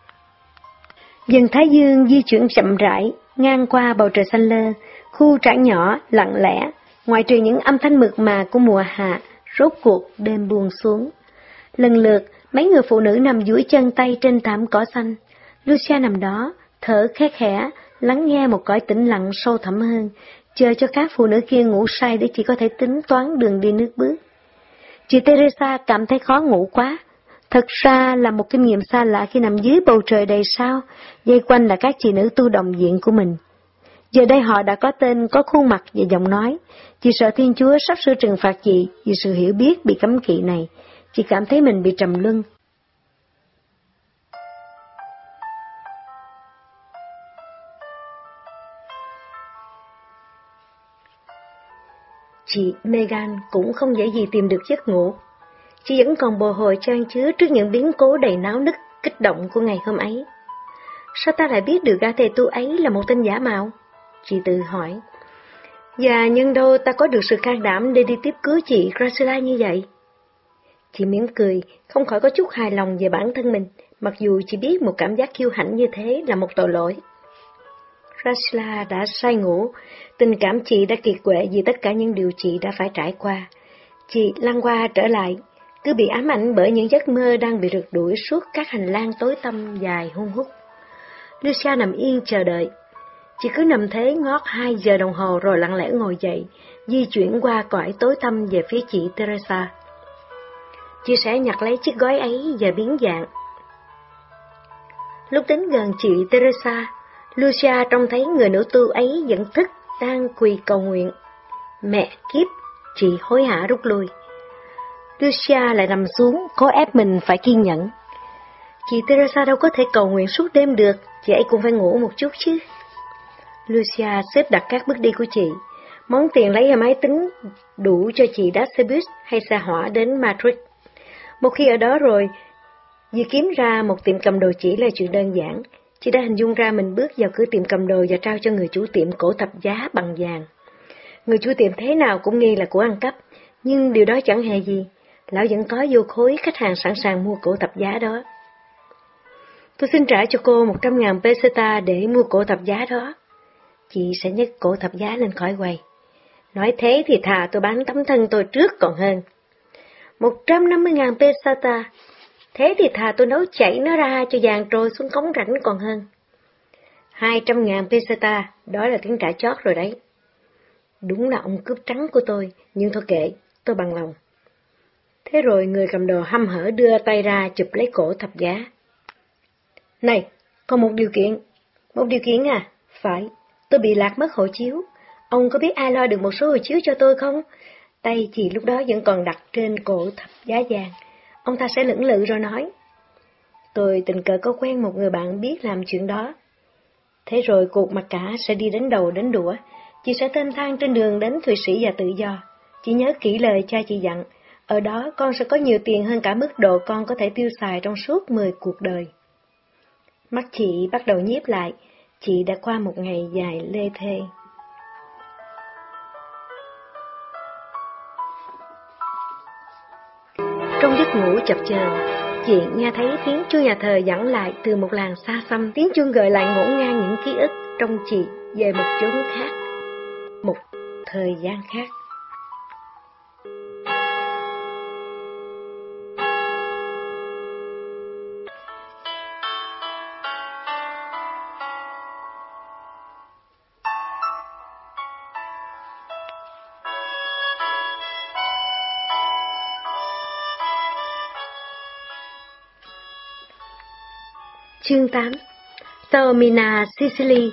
Dần thái dương di chuyển chậm rãi, ngang qua bầu trời xanh lơ, khu trảng nhỏ lặng lẽ, ngoại trừ những âm thanh mượt mà của mùa hạ, rốt cuộc đêm buông xuống. Lần lượt, mấy người phụ nữ nằm duỗi chân tay trên thảm cỏ xanh. Lucia nằm đó, thở khẽ khẽ, lắng nghe một cõi tĩnh lặng sâu thẳm hơn, chờ cho các phụ nữ kia ngủ say để chỉ có thể tính toán đường đi nước bước. Chị Teresa cảm thấy khó ngủ quá. Thật ra là một kinh nghiệm xa lạ khi nằm dưới bầu trời đầy sao, dây quanh là các chị nữ tu đồng viện của mình. Giờ đây họ đã có tên, có khuôn mặt và giọng nói. Chị sợ Thiên Chúa sắp sửa trừng phạt chị vì sự hiểu biết bị cấm kỵ này. Chị cảm thấy mình bị trầm luân. Chị Megan cũng không dễ gì tìm được giấc ngủ. Chị vẫn còn bồi hồi chan chứa trước những biến cố đầy náo nức, kích động của ngày hôm ấy. Sao ta lại biết được gã thầy tu ấy là một tên giả mạo? Chị tự hỏi. Và nhân đâu ta có được sự can đảm để đi tiếp cứu chị Graciela như vậy? Chị mỉm cười, không khỏi có chút hài lòng về bản thân mình, mặc dù chị biết một cảm giác kiêu hãnh như thế là một tội lỗi. Graciela đã say ngủ, tình cảm chị đã kiệt quệ vì tất cả những điều chị đã phải trải qua. Chị lăn qua trở lại, cứ bị ám ảnh bởi những giấc mơ đang bị rượt đuổi suốt các hành lang tối tăm dài hun hút. Lucia nằm yên chờ đợi. Chị cứ nằm thế ngót 2 giờ đồng hồ rồi lặng lẽ ngồi dậy, di chuyển qua cõi tối tăm về phía chị Teresa. Chị sẽ nhặt lấy chiếc gói ấy và biến dạng. Lúc đến gần chị Teresa, Lucia trông thấy người nữ tu ấy vẫn thức, đang quỳ cầu nguyện. Mẹ kiếp, chị hối hả rút lui. Lucia lại nằm xuống, cố ép mình phải kiên nhẫn. Chị Teresa đâu có thể cầu nguyện suốt đêm được, chị ấy cũng phải ngủ một chút chứ. Lucia xếp đặt các bước đi của chị. Món tiền lấy ở máy tính đủ cho chị đáp xe bus hay xe hỏa đến Madrid. Một khi ở đó rồi, vì kiếm ra một tiệm cầm đồ chỉ là chuyện đơn giản. Chị đã hình dung ra mình bước vào cửa tiệm cầm đồ và trao cho người chủ tiệm cổ thập giá bằng vàng. Người chủ tiệm thế nào cũng nghi là của ăn cắp, nhưng điều đó chẳng hề gì. Lão vẫn có vô khối khách hàng sẵn sàng mua cổ thập giá đó. Tôi xin trả cho cô 100.000 peseta để mua cổ thập giá đó. Chị sẽ nhấc cổ thập giá lên khỏi quầy. Nói thế thì thà tôi bán tấm thân tôi trước còn hơn. 150.000 peseta. Thế thì thà tôi nấu chảy nó ra cho vàng trôi xuống cống rãnh còn hơn. 200.000 peseta, đó là tiếng trả chót rồi đấy. Đúng là ông cướp trắng của tôi, nhưng thôi kệ, tôi bằng lòng. Thế rồi người cầm đồ hăm hở đưa tay ra chụp lấy cổ thập giá. Này, còn một điều kiện. Một điều kiện à? Phải, tôi bị lạc mất hộ chiếu. Ông có biết ai lo được một số hộ chiếu cho tôi không? Tay chị lúc đó vẫn còn đặt trên cổ thập giá vàng. Ông ta sẽ lưỡng lự rồi nói. Tôi tình cờ có quen một người bạn biết làm chuyện đó. Thế rồi cuộc mặc cả sẽ đi đến đầu đến đũa. Chị sẽ thênh thang trên đường đến Thụy Sĩ và tự do. Chị nhớ kỹ lời cha chị dặn. Ở đó con sẽ có nhiều tiền hơn cả mức độ con có thể tiêu xài trong suốt 10 cuộc đời. Mắt chị bắt đầu nhíp lại, chị đã qua một ngày dài lê thê. Trong giấc ngủ chập chờn, chị nghe thấy tiếng chuông nhà thờ vẳng lại từ một làng xa xăm. Tiếng chuông gợi lại ngổn ngang những ký ức trong chị về một chốn khác, một thời gian khác. Chương 8. Taormina, Sicily,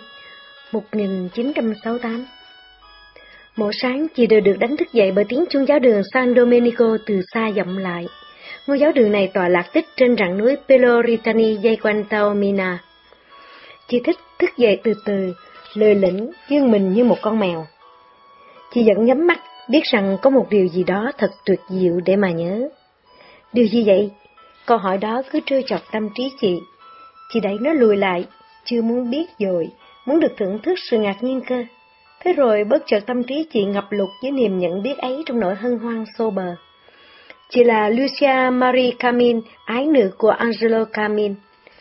1968. Mỗi sáng chị đều được đánh thức dậy bởi tiếng chuông giáo đường San Domenico từ xa vọng lại. Ngôi giáo đường này tọa lạc tích trên rặng núi Peloritani dây quanh Taormina. Chị thích thức dậy từ từ, lờ lĩnh, dương mình như một con mèo. Chị vẫn nhắm mắt, biết rằng có một điều gì đó thật tuyệt diệu để mà nhớ. Điều gì vậy? Câu hỏi đó cứ trêu chọc tâm trí chị. Chị đẩy nó lùi lại, chưa muốn biết rồi, muốn được thưởng thức sự ngạc nhiên cơ. Thế rồi bất chợt tâm trí chị ngập lụt với niềm nhận biết ấy trong nỗi hân hoan xô bờ. Chị là Lucia Marie Camin, ái nữ của Angelo Camin.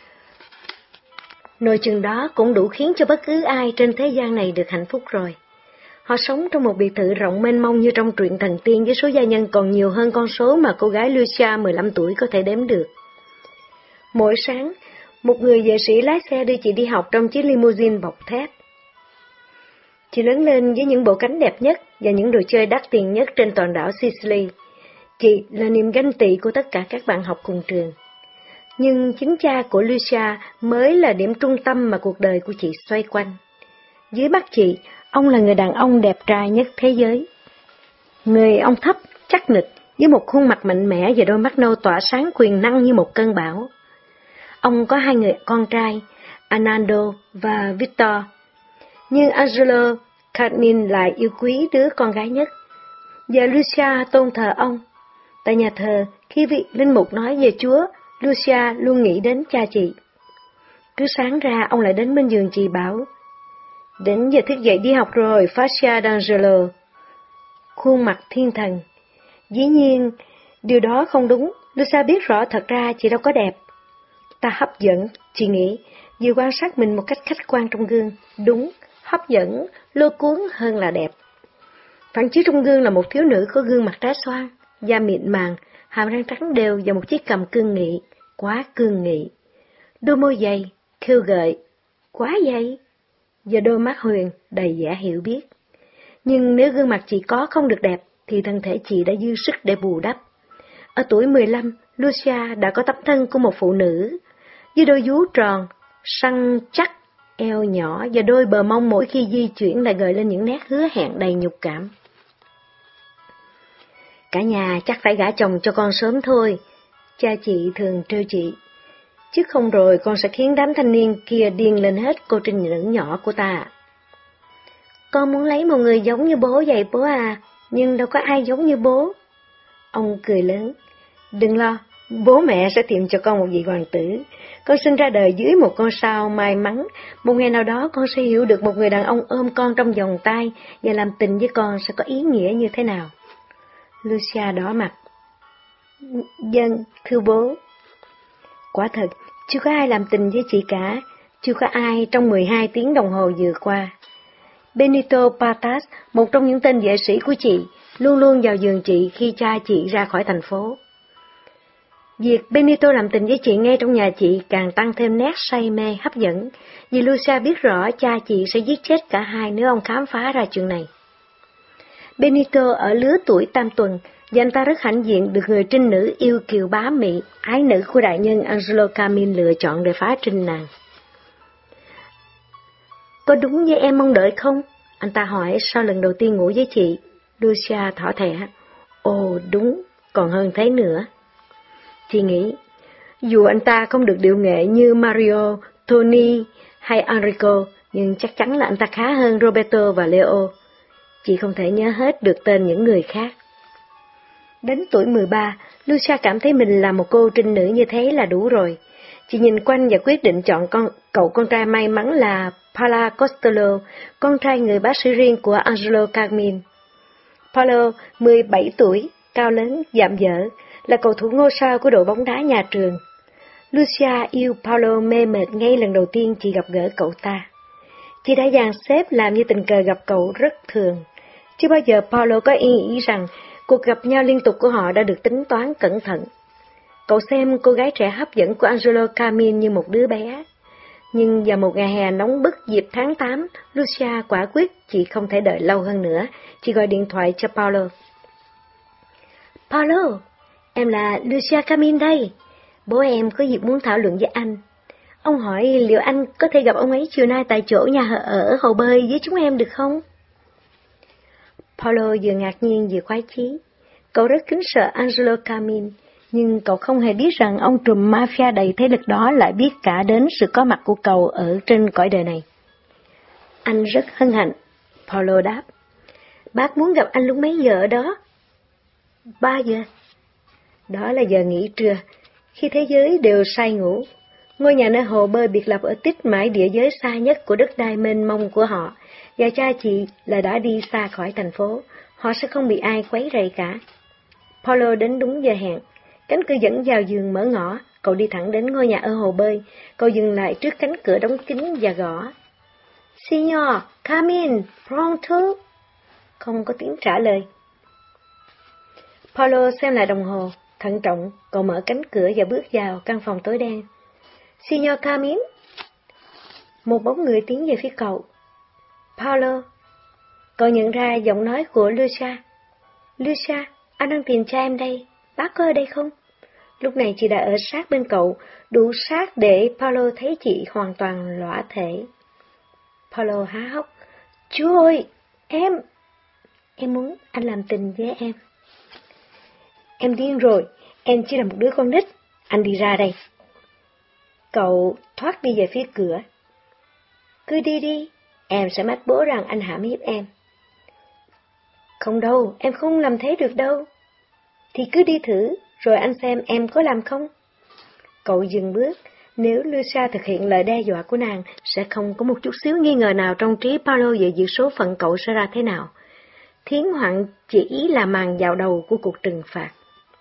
Nội chừng đó cũng đủ khiến cho bất cứ ai trên thế gian này được hạnh phúc rồi. Họ sống trong một biệt thự rộng mênh mông như trong truyện thần tiên với số gia nhân còn nhiều hơn con số mà cô gái Lucia 15 tuổi có thể đếm được. Mỗi sáng, một người vệ sĩ lái xe đưa chị đi học trong chiếc limousine bọc thép. Chị lớn lên với những bộ cánh đẹp nhất và những đồ chơi đắt tiền nhất trên toàn đảo Sicily. Chị là niềm ganh tị của tất cả các bạn học cùng trường. Nhưng chính cha của Lucia mới là điểm trung tâm mà cuộc đời của chị xoay quanh. Dưới mắt chị, ông là người đàn ông đẹp trai nhất thế giới. Người ông thấp, chắc nịch, với một khuôn mặt mạnh mẽ và đôi mắt nâu tỏa sáng quyền năng như một cơn bão. Ông có 2 người con trai, Arnaldo và Victor. Nhưng Angelo Camin lại yêu quý đứa con gái nhất. Và Lucia tôn thờ ông. Tại nhà thờ, khi vị linh mục nói về Chúa, Lucia luôn nghĩ đến cha chị. Cứ sáng ra, ông lại đến bên giường chị bảo, đến giờ thức dậy đi học rồi, Fascia d'Angelo. Khuôn mặt thiên thần. Dĩ nhiên, điều đó không đúng. Lucia biết rõ thật ra chị đâu có đẹp. Ta hấp dẫn, chị nghĩ, vừa quan sát mình một cách khách quan trong gương. Đúng, hấp dẫn, lôi cuốn hơn là đẹp. Phản chiếu trong gương là một thiếu nữ có gương mặt trái xoan, da mịn màng, hàm răng trắng đều và một chiếc cằm cương nghị, quá cương nghị. Đôi môi dày, khêu gợi, quá dày, và đôi mắt huyền đầy vẻ hiểu biết. Nhưng nếu gương mặt chị có không được đẹp, thì thân thể chị đã dư sức để bù đắp. Ở tuổi 15, Lucia đã có tấm thân của một phụ nữ, với đôi vú tròn, săn chắc, eo nhỏ và đôi bờ mông mỗi khi di chuyển lại gợi lên những nét hứa hẹn đầy nhục cảm. Cả nhà chắc phải gả chồng cho con sớm thôi, cha chị thường trêu chị. Chứ không rồi con sẽ khiến đám thanh niên kia điên lên hết, cô trinh nữ nhỏ của ta. Con muốn lấy một người giống như bố vậy bố à, nhưng đâu có ai giống như bố. Ông cười lớn. Đừng lo, bố mẹ sẽ tìm cho con một vị hoàng tử. Con sinh ra đời dưới một con sao may mắn, một ngày nào đó con sẽ hiểu được một người đàn ông ôm con trong vòng tay và làm tình với con sẽ có ý nghĩa như thế nào. Lucia đỏ mặt. Vâng, thưa bố. Quả thật, chưa có ai làm tình với chị cả, chưa có ai trong 12 tiếng đồng hồ vừa qua. Benito Patas, một trong những tên vệ sĩ của chị, luôn luôn vào giường chị khi cha chị ra khỏi thành phố. Việc Benito làm tình với chị ngay trong nhà chị càng tăng thêm nét say mê hấp dẫn, vì Lucia biết rõ cha chị sẽ giết chết cả hai nếu ông khám phá ra chuyện này. Benito ở lứa tuổi tam tuần, và anh ta rất hãnh diện được người trinh nữ yêu kiều bá mị, ái nữ của đại nhân Angelo Camin lựa chọn để phá trinh nàng. Có đúng như em mong đợi không? Anh ta hỏi sau lần đầu tiên ngủ với chị. Lucia thỏ thẻ. Ồ đúng, còn hơn thế nữa. Chị nghĩ, dù anh ta không được điệu nghệ như Mario, Tony hay Enrico, nhưng chắc chắn là anh ta khá hơn Roberto và Leo. Chị không thể nhớ hết được tên những người khác. Đến tuổi 13, Lucia cảm thấy mình là một cô trinh nữ như thế là đủ rồi. Chị nhìn quanh và quyết định chọn cậu con trai may mắn là Paolo Costello, con trai người bác sĩ riêng của Angelo Carmine. Paolo, 17 tuổi, cao lớn, dạm dở, là cầu thủ ngôi sao của đội bóng đá nhà trường. Lucia yêu Paolo mê mệt ngay lần đầu tiên chị gặp gỡ cậu ta. Chị đã dàn xếp làm như tình cờ gặp cậu rất thường. Chưa bao giờ Paolo có ý nghĩ rằng cuộc gặp nhau liên tục của họ đã được tính toán cẩn thận. Cậu xem cô gái trẻ hấp dẫn của Angelo Carmine như một đứa bé. Nhưng vào một ngày hè nóng bức dịp tháng 8, Lucia quả quyết chị không thể đợi lâu hơn nữa. Chị gọi điện thoại cho Paolo. Paolo, em là Lucia Carmine đây. Bố em có việc muốn thảo luận với anh. Ông hỏi liệu anh có thể gặp ông ấy chiều nay tại chỗ nhà ở hồ bơi với chúng em được không? Paolo vừa ngạc nhiên vừa khoái chí. Cậu rất kính sợ Angelo Carmine, nhưng cậu không hề biết rằng ông trùm mafia đầy thế lực đó lại biết cả đến sự có mặt của cậu ở trên cõi đời này. Anh rất hân hạnh, Paolo đáp. Bác muốn gặp anh lúc mấy giờ ở đó? 3 giờ. Đó là giờ nghỉ trưa, khi thế giới đều say ngủ. Ngôi nhà nơi hồ bơi biệt lập ở tít mãi địa giới xa nhất của đất đai mênh mông của họ, và cha chị là đã đi xa khỏi thành phố, họ sẽ không bị ai quấy rầy cả. Paolo đến đúng giờ hẹn, cánh cửa dẫn vào giường mở ngõ, cậu đi thẳng đến ngôi nhà ở hồ bơi, cậu dừng lại trước cánh cửa đóng kín và gõ. Signor, come in, pronto? Không có tiếng trả lời. Paolo xem lại đồng hồ, thận trọng, cậu mở cánh cửa và bước vào căn phòng tối đen. Signor Carmine? Một bóng người tiến về phía cậu. Paolo. Cậu nhận ra giọng nói của Lucia. Lucia, anh đang tìm cha em đây, bác có ở đây không? Lúc này chị đã ở sát bên cậu, đủ sát để Paolo thấy chị hoàn toàn lõa thể. Paolo há hốc. Chú ơi, em muốn anh làm tình với em. Em điên rồi, em chỉ là một đứa con nít, anh đi ra đây. Cậu thoát đi về phía cửa. Cứ đi đi, em sẽ mách bố rằng anh hãm hiếp em. Không đâu, em không làm thế được đâu. Thì cứ đi thử, rồi anh xem em có làm không. Cậu dừng bước, nếu Lucia thực hiện lời đe dọa của nàng, sẽ không có một chút xíu nghi ngờ nào trong trí Paolo về việc số phận cậu sẽ ra thế nào. Thiến hoạn chỉ là màn vào đầu của cuộc trừng phạt.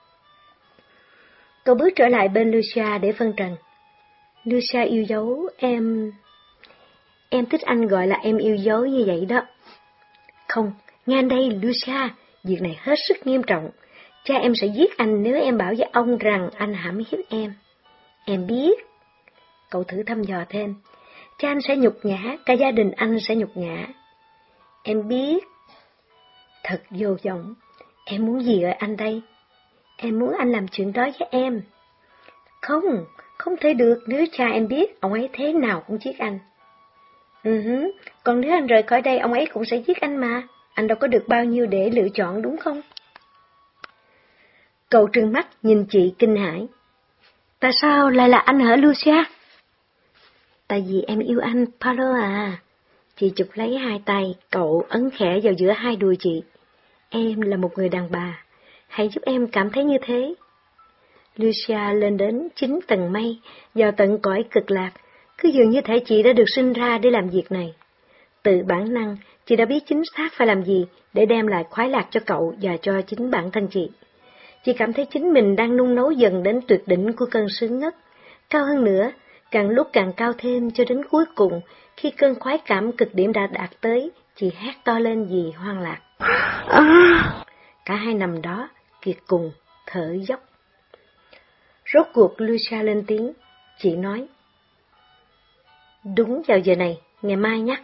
Cậu bước trở lại bên Lucia để phân trần. Lucia yêu dấu, em thích anh gọi là em yêu dấu như vậy đó. Không, nghe đây Lucia, việc này hết sức nghiêm trọng. Cha em sẽ giết anh nếu em bảo với ông rằng anh hãm hiếp em. Em biết. Cậu thử thăm dò thêm. Cha anh sẽ nhục nhã, cả gia đình anh sẽ nhục nhã. Em biết. Thật vô vọng. Em muốn gì ở anh đây? Em muốn anh làm chuyện đó với em. Không thể được nếu cha em biết, ông ấy thế nào cũng giết anh. Còn nếu anh rời khỏi đây, ông ấy cũng sẽ giết anh mà. Anh đâu có được bao nhiêu để lựa chọn đúng không? Cậu trừng mắt nhìn chị kinh hãi. Tại sao lại là anh hả Lucia? Tại vì em yêu anh, Paolo à. Chị chụp lấy hai tay, cậu ấn khẽ vào giữa hai đùi chị. Em là một người đàn bà, hãy giúp em cảm thấy như thế. Lucia lên đến 9 tầng mây, vào tận cõi cực lạc, cứ dường như thể chị đã được sinh ra để làm việc này. Từ bản năng, chị đã biết chính xác phải làm gì để đem lại khoái lạc cho cậu và cho chính bản thân chị. Chị cảm thấy chính mình đang nung nấu dần đến tuyệt đỉnh của cơn sướng ngất. Cao hơn nữa, càng lúc càng cao thêm cho đến cuối cùng, khi cơn khoái cảm cực điểm đã đạt tới, chị hét to lên vì hoang lạc. Cả hai nằm đó, kiệt cùng, thở dốc. Rốt cuộc Lucia lên tiếng, chị nói. Đúng vào giờ này, ngày mai nhé.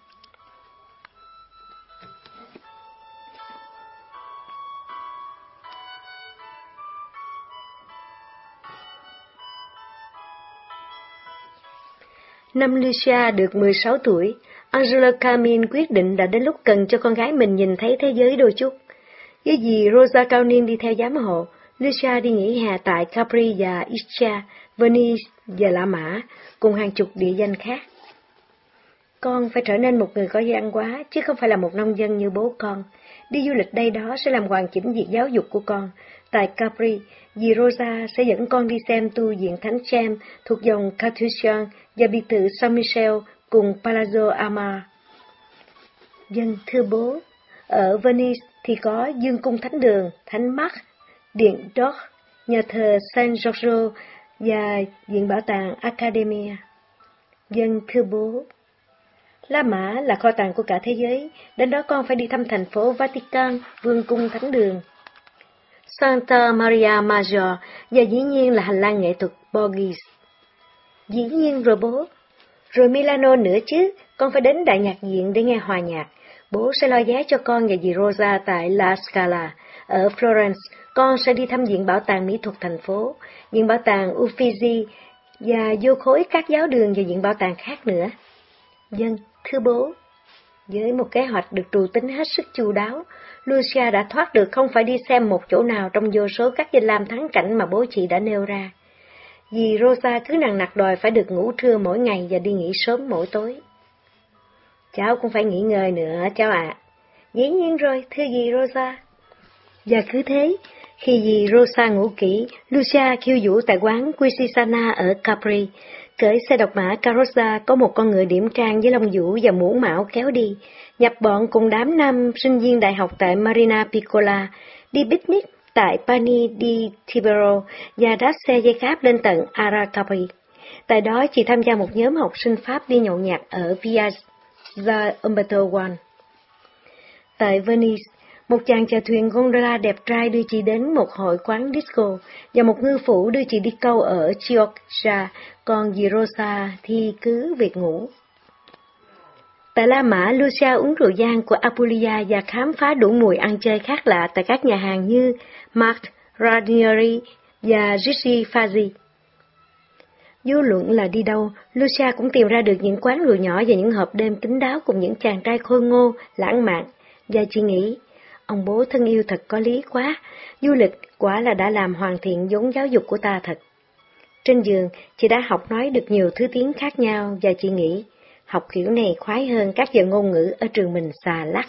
Năm Lucia được 16 tuổi, Angelo Carmine quyết định đã đến lúc cần cho con gái mình nhìn thấy thế giới đôi chút. Với dì Rosa cao niên đi theo giám hộ, Lucia đi nghỉ hè tại Capri và Ischia, Venice và La Mã, cùng hàng chục địa danh khác. Con phải trở nên một người có văn hóa, chứ không phải là một nông dân như bố con. Đi du lịch đây đó sẽ làm hoàn chỉnh việc giáo dục của con. Tại Capri, dì Rosa sẽ dẫn con đi xem tu viện Thánh James thuộc dòng Carthusian và biệt thự Saint Michel cùng Palazzo Amar. Dân thưa bố, ở Venice thì có Dương cung Thánh đường, Thánh Mark, Điện Doge, nhà thờ San Giorgio và viện bảo tàng Accademia. Dân thưa bố, La Mã là kho tàng của cả thế giới, đến đó con phải đi thăm thành phố Vatican, Vương cung Thánh đường, Santa Maria Maggiore và dĩ nhiên là hành lang nghệ thuật Borghese. Dĩ nhiên rồi bố. Rồi Milano nữa chứ, con phải đến Đại nhạc viện để nghe hòa nhạc. Bố sẽ lo vé cho con và dì Rosa tại La Scala. Ở Florence, con sẽ đi thăm viện bảo tàng mỹ thuật thành phố, viện bảo tàng Uffizi và vô khối các giáo đường và viện bảo tàng khác nữa. Vâng, thưa bố. Với một kế hoạch được trù tính hết sức chu đáo, Lucia đã thoát được không phải đi xem một chỗ nào trong vô số các danh lam thắng cảnh mà bố chị đã nêu ra. Dì Rosa cứ nằng nặc đòi phải được ngủ trưa mỗi ngày và đi nghỉ sớm mỗi tối. Cháu cũng phải nghỉ ngơi nữa, cháu ạ. Dĩ nhiên rồi, thưa dì Rosa. Và cứ thế, khi dì Rosa ngủ kỹ, Lucia khiêu vũ tại quán Quisisana ở Capri. Cởi xe độc mã Carrozza có một con ngựa điểm trang với lông vũ và mũ mão kéo đi, nhập bọn cùng đám nam sinh viên đại học tại Marina Piccola, đi picnic tại Pani di Tibero và đáp xe dây cáp lên tận Aracapi. Tại đó chị tham gia một nhóm học sinh Pháp đi nhậu nhạt ở Piazza Umberto I. Tại Venice, một chàng chèo thuyền gondola đẹp trai đưa chị đến một hội quán disco và một ngư phủ đưa chị đi câu ở Chioggia, còn dì Rosa thì cứ việc ngủ. Tại La Mã, Lucia uống rượu vang của Apulia và khám phá đủ mùi ăn chơi khác lạ tại các nhà hàng như Mark Ranieri và Gigi Fazzi. Vô luận là đi đâu, Lucia cũng tìm ra được những quán rượu nhỏ và những hộp đêm kín đáo cùng những chàng trai khôi ngô, lãng mạn. Và chị nghĩ, ông bố thân yêu thật có lý quá, du lịch quả là đã làm hoàn thiện vốn giáo dục của ta thật. Trên giường, chị đã học nói được nhiều thứ tiếng khác nhau và chị nghĩ, học kiểu này khoái hơn các giờ ngôn ngữ ở trường mình xà lắc.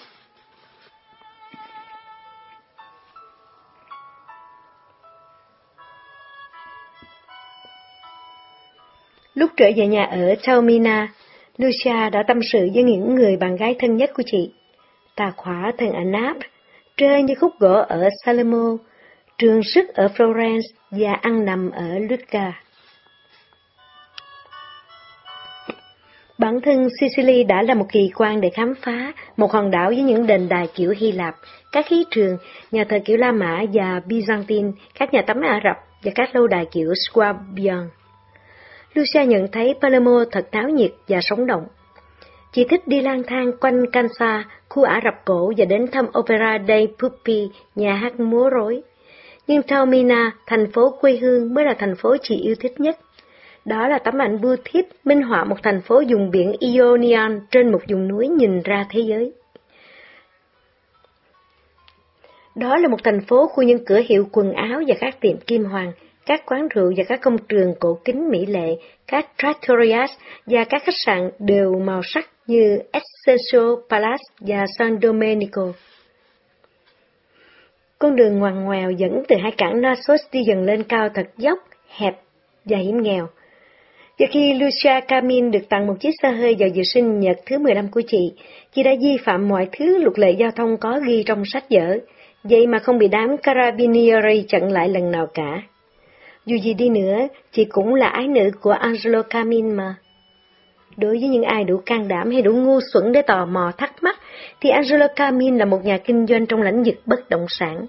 Lúc trở về nhà ở Taormina, Lucia đã tâm sự với những người bạn gái thân nhất của chị. Tà khỏa thân ở Naples, chơi như khúc gỗ ở Salerno, trường sức ở Florence và ăn nằm ở Lucca. Bản thân Sicily đã là một kỳ quan để khám phá, một hòn đảo với những đền đài kiểu Hy Lạp, các khí trường, nhà thờ kiểu La Mã và Byzantine, các nhà tắm Ả Rập và các lâu đài kiểu Swabian. Lucia nhận thấy Palermo thật náo nhiệt và sống động. Chị thích đi lang thang quanh Cansa, khu Ả Rập cổ và đến thăm Opera dei Pupi, nhà hát múa rối. Nhưng Taormina, thành phố quê hương mới là thành phố chị yêu thích nhất. Đó là tấm ảnh bưu thiếp minh họa một thành phố vùng biển Ionian trên một vùng núi nhìn ra thế giới. Đó là một thành phố khu những cửa hiệu quần áo và các tiệm kim hoàn, các quán rượu và các công trường cổ kính mỹ lệ, các trattorias và các khách sạn đều màu sắc như Excelsior Palace và San Domenico. Con đường ngoằn ngoèo dẫn từ hai cảng Naxos đi dần lên cao thật dốc, hẹp và hiểm nghèo. Và khi Lucia Camin được tặng một chiếc xe hơi vào dự sinh nhật thứ 15 của chị đã vi phạm mọi thứ luật lệ giao thông có ghi trong sách vở, vậy mà không bị đám Carabinieri chặn lại lần nào cả. Dù gì đi nữa, chị cũng là ái nữ của Angelo Camin mà. Đối với những ai đủ can đảm hay đủ ngu xuẩn để tò mò thắc mắc, thì Angelo Camin là một nhà kinh doanh trong lĩnh vực bất động sản.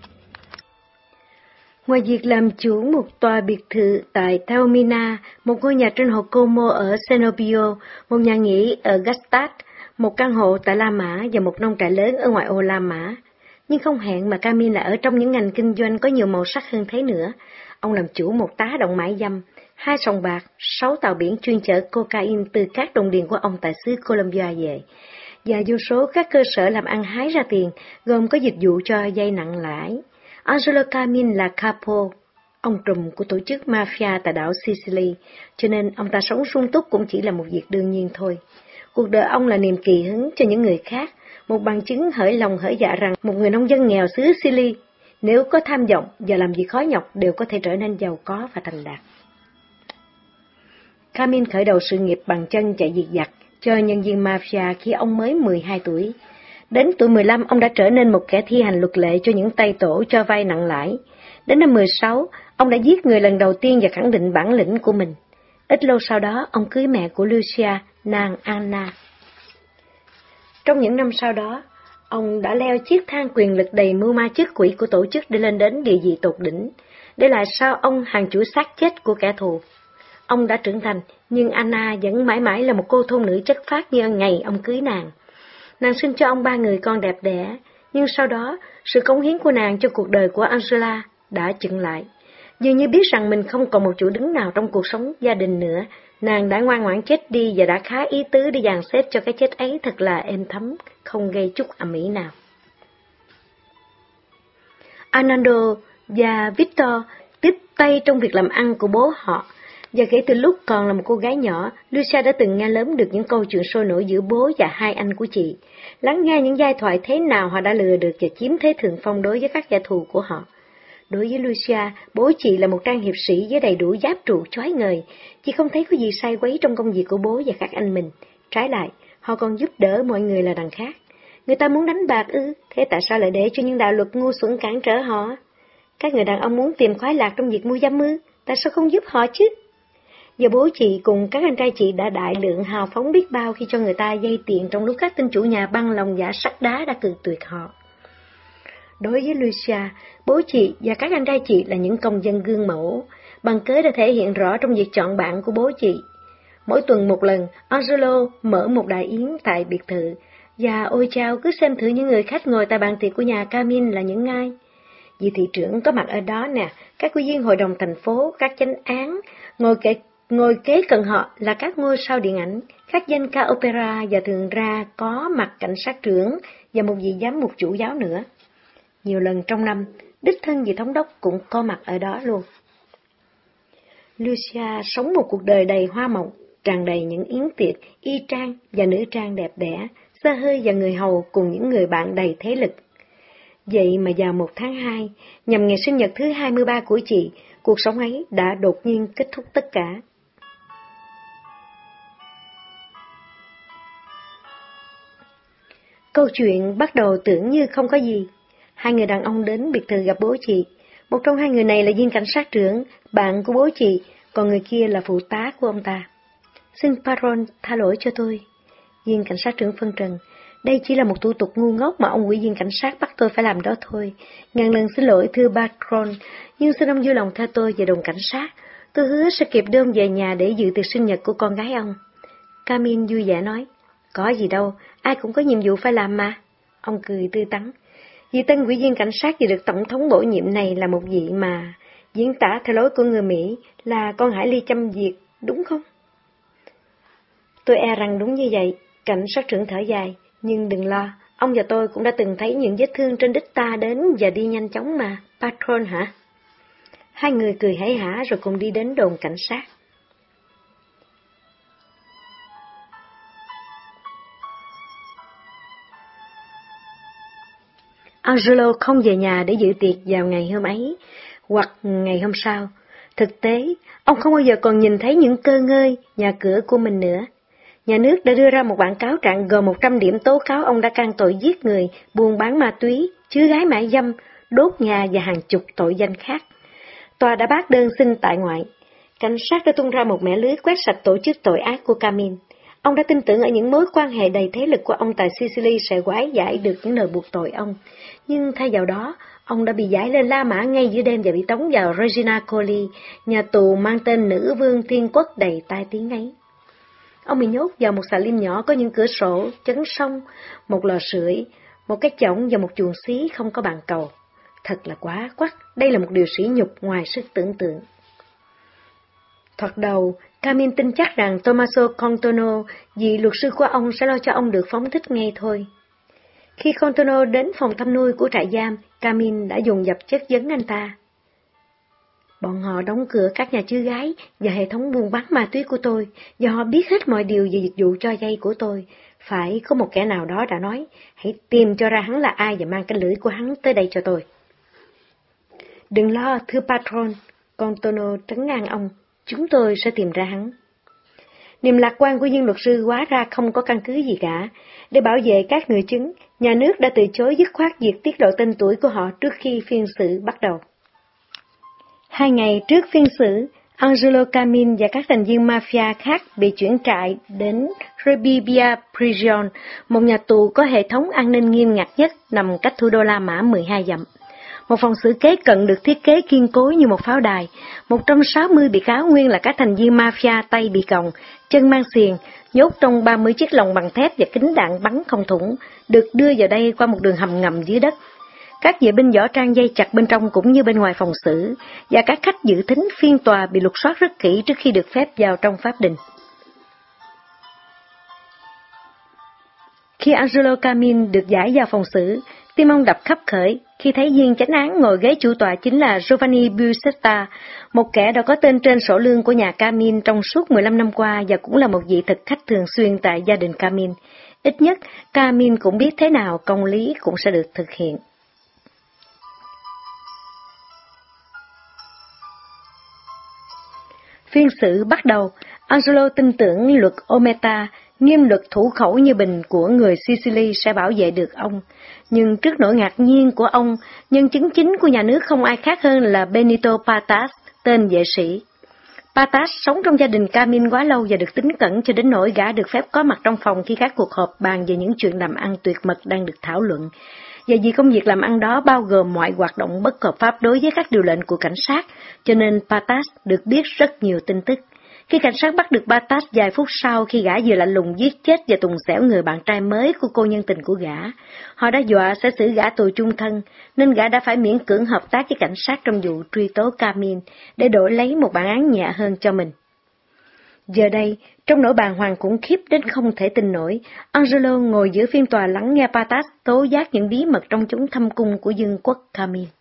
Ngoài việc làm chủ một tòa biệt thự tại Taormina, một ngôi nhà trên hồ Como ở Cenobio, một nhà nghỉ ở Gastad, một căn hộ tại La Mã và một nông trại lớn ở ngoại ô La Mã. Nhưng không hẹn mà Camin là ở trong những ngành kinh doanh có nhiều màu sắc hơn thế nữa. Ông làm chủ một tá động mại dâm, 2 sòng bạc, 6 tàu biển chuyên chở cocaine từ các đồng điền của ông tại xứ Colombia về, và vô số các cơ sở làm ăn hái ra tiền, gồm có dịch vụ cho vay nặng lãi. Angelo Camin là capo, ông trùm của tổ chức mafia tại đảo Sicily, cho nên ông ta sống sung túc cũng chỉ là một việc đương nhiên thôi. Cuộc đời ông là niềm kỳ hứng cho những người khác, một bằng chứng hởi lòng hởi dạ rằng một người nông dân nghèo xứ Sicily nếu có tham vọng và làm việc khó nhọc đều có thể trở nên giàu có và thành đạt. Camille khởi đầu sự nghiệp bằng chân chạy việc giặt cho nhân viên mafia khi ông mới 12 tuổi. Đến tuổi 15, ông đã trở nên một kẻ thi hành luật lệ cho những tay tổ cho vay nặng lãi. Đến năm 16, ông đã giết người lần đầu tiên và khẳng định bản lĩnh của mình. Ít lâu sau đó, ông cưới mẹ của Lucia, nàng Anna. Trong những năm sau đó, ông đã leo chiếc thang quyền lực đầy mưu ma trước quỷ của tổ chức để lên đến địa vị tột đỉnh, để lại sau ông hàng chuỗi xác chết của kẻ thù. Ông đã trưởng thành, nhưng Anna vẫn mãi mãi là một cô thôn nữ chất phác như ngày ông cưới nàng. Nàng sinh cho ông 3 người con đẹp đẽ, nhưng sau đó, sự cống hiến của nàng cho cuộc đời của Angela đã chững lại. Dường như biết rằng mình không còn một chỗ đứng nào trong cuộc sống gia đình nữa, nàng đã ngoan ngoãn chết đi và đã khá ý tứ để dàn xếp cho cái chết ấy thật là êm thấm, không gây chút ầm ĩ nào. Arnaldo và Victor tiếp tay trong việc làm ăn của bố họ, và kể từ lúc còn là một cô gái nhỏ, Lucia đã từng nghe lớn được những câu chuyện sôi nổi giữa bố và hai anh của chị, lắng nghe những giai thoại thế nào họ đã lừa được và chiếm thế thượng phong đối với các kẻ thù của họ. Đối với Lucia, bố chị là một trang hiệp sĩ với đầy đủ giáp trụ chói ngời, chị không thấy có gì sai quấy trong công việc của bố và các anh mình. Trái lại, họ còn giúp đỡ mọi người là đằng khác. Người ta muốn đánh bạc ư, thế tại sao lại để cho những đạo luật ngu xuẩn cản trở họ? Các người đàn ông muốn tìm khoái lạc trong việc mua dâm ư, tại sao không giúp họ chứ? Giờ bố chị cùng các anh trai chị đã đại lượng hào phóng biết bao khi cho người ta vay tiền trong lúc các tên chủ nhà băng lòng dạ sắt đá đã cự tuyệt họ. Đối với Lucia, bố chị và các anh trai chị là những công dân gương mẫu, bằng cớ đã thể hiện rõ trong việc chọn bạn của bố chị. Mỗi tuần một lần, Angelo mở một đại yến tại biệt thự, và ôi chao cứ xem thử những người khách ngồi tại bàn tiệc của nhà Camille là những ai. Vị thị trưởng có mặt ở đó nè, các ủy viên hội đồng thành phố, các chánh án, ngồi kế cận họ là các ngôi sao điện ảnh, các danh ca opera và thường ra có mặt cảnh sát trưởng và một vị giám mục chủ giáo nữa. Nhiều lần trong năm, đích thân vị thống đốc cũng có mặt ở đó luôn. Lucia sống một cuộc đời đầy hoa mộng, tràn đầy những yến tiệc, y trang và nữ trang đẹp đẽ, xe hơi và người hầu cùng những người bạn đầy thế lực. Vậy mà vào 1 tháng 2, nhằm ngày sinh nhật thứ 23 của chị, cuộc sống ấy đã đột nhiên kết thúc tất cả. Câu chuyện bắt đầu tưởng như không có gì. Hai người đàn ông đến biệt thự gặp bố chị. Một trong hai người này là viên cảnh sát trưởng, bạn của bố chị, còn người kia là phụ tá của ông ta. Xin Patron tha lỗi cho tôi. Viên cảnh sát trưởng phân trần. Đây chỉ là một thủ tục ngu ngốc mà ông ủy viên cảnh sát bắt tôi phải làm đó thôi. Ngàn lần xin lỗi thưa Patron, nhưng xin ông vui lòng tha tôi và đồng cảnh sát. Tôi hứa sẽ kịp đưa ông về nhà để dự tiệc sinh nhật của con gái ông. Camille vui vẻ nói. Có gì đâu, ai cũng có nhiệm vụ phải làm mà. Ông cười tươi tắn. Vị tân ủy viên cảnh sát vừa được tổng thống bổ nhiệm này là một vị mà diễn tả theo lối của người Mỹ là con hải ly châm việc, đúng không? Tôi e rằng đúng như vậy, cảnh sát trưởng thở dài, nhưng đừng lo, ông và tôi cũng đã từng thấy những vết thương trên đích ta đến và đi nhanh chóng mà, Patron hả? Hai người cười hảy hả rồi cùng đi đến đồn cảnh sát. Angelo không về nhà để dự tiệc vào ngày hôm ấy, hoặc ngày hôm sau. Thực tế, ông không bao giờ còn nhìn thấy những cơ ngơi, nhà cửa của mình nữa. Nhà nước đã đưa ra một bản cáo trạng gồm 100 điểm tố cáo ông đã can tội giết người, buôn bán ma túy, chứa gái mại dâm, đốt nhà và hàng chục tội danh khác. Tòa đã bác đơn xin tại ngoại. Cảnh sát đã tung ra một mẻ lưới quét sạch tổ chức tội ác của Camille. Ông đã tin tưởng ở những mối quan hệ đầy thế lực của ông tại Sicily sẽ quái giải được những lời buộc tội ông. Nhưng thay vào đó, ông đã bị giải lên La Mã ngay giữa đêm và bị tống vào Regina Coeli, nhà tù mang tên nữ vương thiên quốc đầy tai tiếng ấy. Ông bị nhốt vào một xà lim nhỏ có những cửa sổ, chấn sông, một lò sưởi, một cái chõng và một chuồng xí không có bàn cầu. Thật là quá quắt, đây là một điều sỉ nhục ngoài sức tưởng tượng. Thoạt đầu, Camille tin chắc rằng Tommaso Contorno, vị luật sư của ông sẽ lo cho ông được phóng thích ngay thôi. Khi Contorno đến phòng thăm nuôi của trại giam, Camille đã dùng dập chất vấn anh ta. Bọn họ đóng cửa các nhà chứa gái và hệ thống buôn bán ma túy của tôi, và họ biết hết mọi điều về dịch vụ cho vay của tôi. Phải có một kẻ nào đó đã nói, hãy tìm cho ra hắn là ai và mang cái lưỡi của hắn tới đây cho tôi. Đừng lo, thưa patron, con Tono trấn an ông, chúng tôi sẽ tìm ra hắn. Niềm lạc quan của viên luật sư hóa ra không có căn cứ gì cả. Để bảo vệ các người chứng, nhà nước đã từ chối dứt khoát việc tiết lộ tên tuổi của họ trước khi phiên xử bắt đầu. 2 ngày trước phiên xử, Angelo Camin và các thành viên mafia khác bị chuyển trại đến Rebibbia Prison, một nhà tù có hệ thống an ninh nghiêm ngặt nhất nằm cách thủ đô La Mã 12 dặm. Một phòng xử kế cận được thiết kế kiên cố như một pháo đài. 160 bị cáo nguyên là các thành viên mafia, tay bị còng, chân mang xiềng, nhốt trong 30 chiếc lồng bằng thép và kính đạn bắn không thủng, được đưa vào đây qua một đường hầm ngầm dưới đất. Các vệ binh võ trang dây chặt bên trong cũng như bên ngoài phòng xử, và các khách dự thính phiên tòa bị lục soát rất kỹ trước khi được phép vào trong pháp đình. Khi Angelo Camin được giải vào phòng xử, tim ông đập khắp khởi khi thấy viên chánh án ngồi ghế chủ tọa chính là Giovanni Buscetta, một kẻ đã có tên trên sổ lương của nhà Camin trong suốt 15 năm qua và cũng là một vị thực khách thường xuyên tại gia đình Camin. Ít nhất, Camin cũng biết thế nào công lý cũng sẽ được thực hiện. Phiên xử bắt đầu, Angelo tin tưởng luật Ometa, nghiêm luật thủ khẩu như bình của người Sicily sẽ bảo vệ được ông. Nhưng trước nỗi ngạc nhiên của ông, nhân chứng chính của nhà nước không ai khác hơn là Benito Patas, tên vệ sĩ. Patas sống trong gia đình Camin quá lâu và được tín cẩn cho đến nỗi gã được phép có mặt trong phòng khi các cuộc họp bàn về những chuyện làm ăn tuyệt mật đang được thảo luận. Và vì công việc làm ăn đó bao gồm mọi hoạt động bất hợp pháp đối với các điều lệnh của cảnh sát, cho nên Patas được biết rất nhiều tin tức. Khi cảnh sát bắt được Patas vài phút sau khi gã vừa lạnh lùng giết chết và tùng xẻo người bạn trai mới của cô nhân tình của gã, họ đã dọa sẽ xử gã tù chung thân, nên gã đã phải miễn cưỡng hợp tác với cảnh sát trong vụ truy tố Camin để đổi lấy một bản án nhẹ hơn cho mình. Giờ đây, trong nỗi bàng hoàng khủng khiếp đến không thể tin nổi, Angelo ngồi giữa phiên tòa lắng nghe Patas tố giác những bí mật trong chốn thâm cung của vương quốc Camin.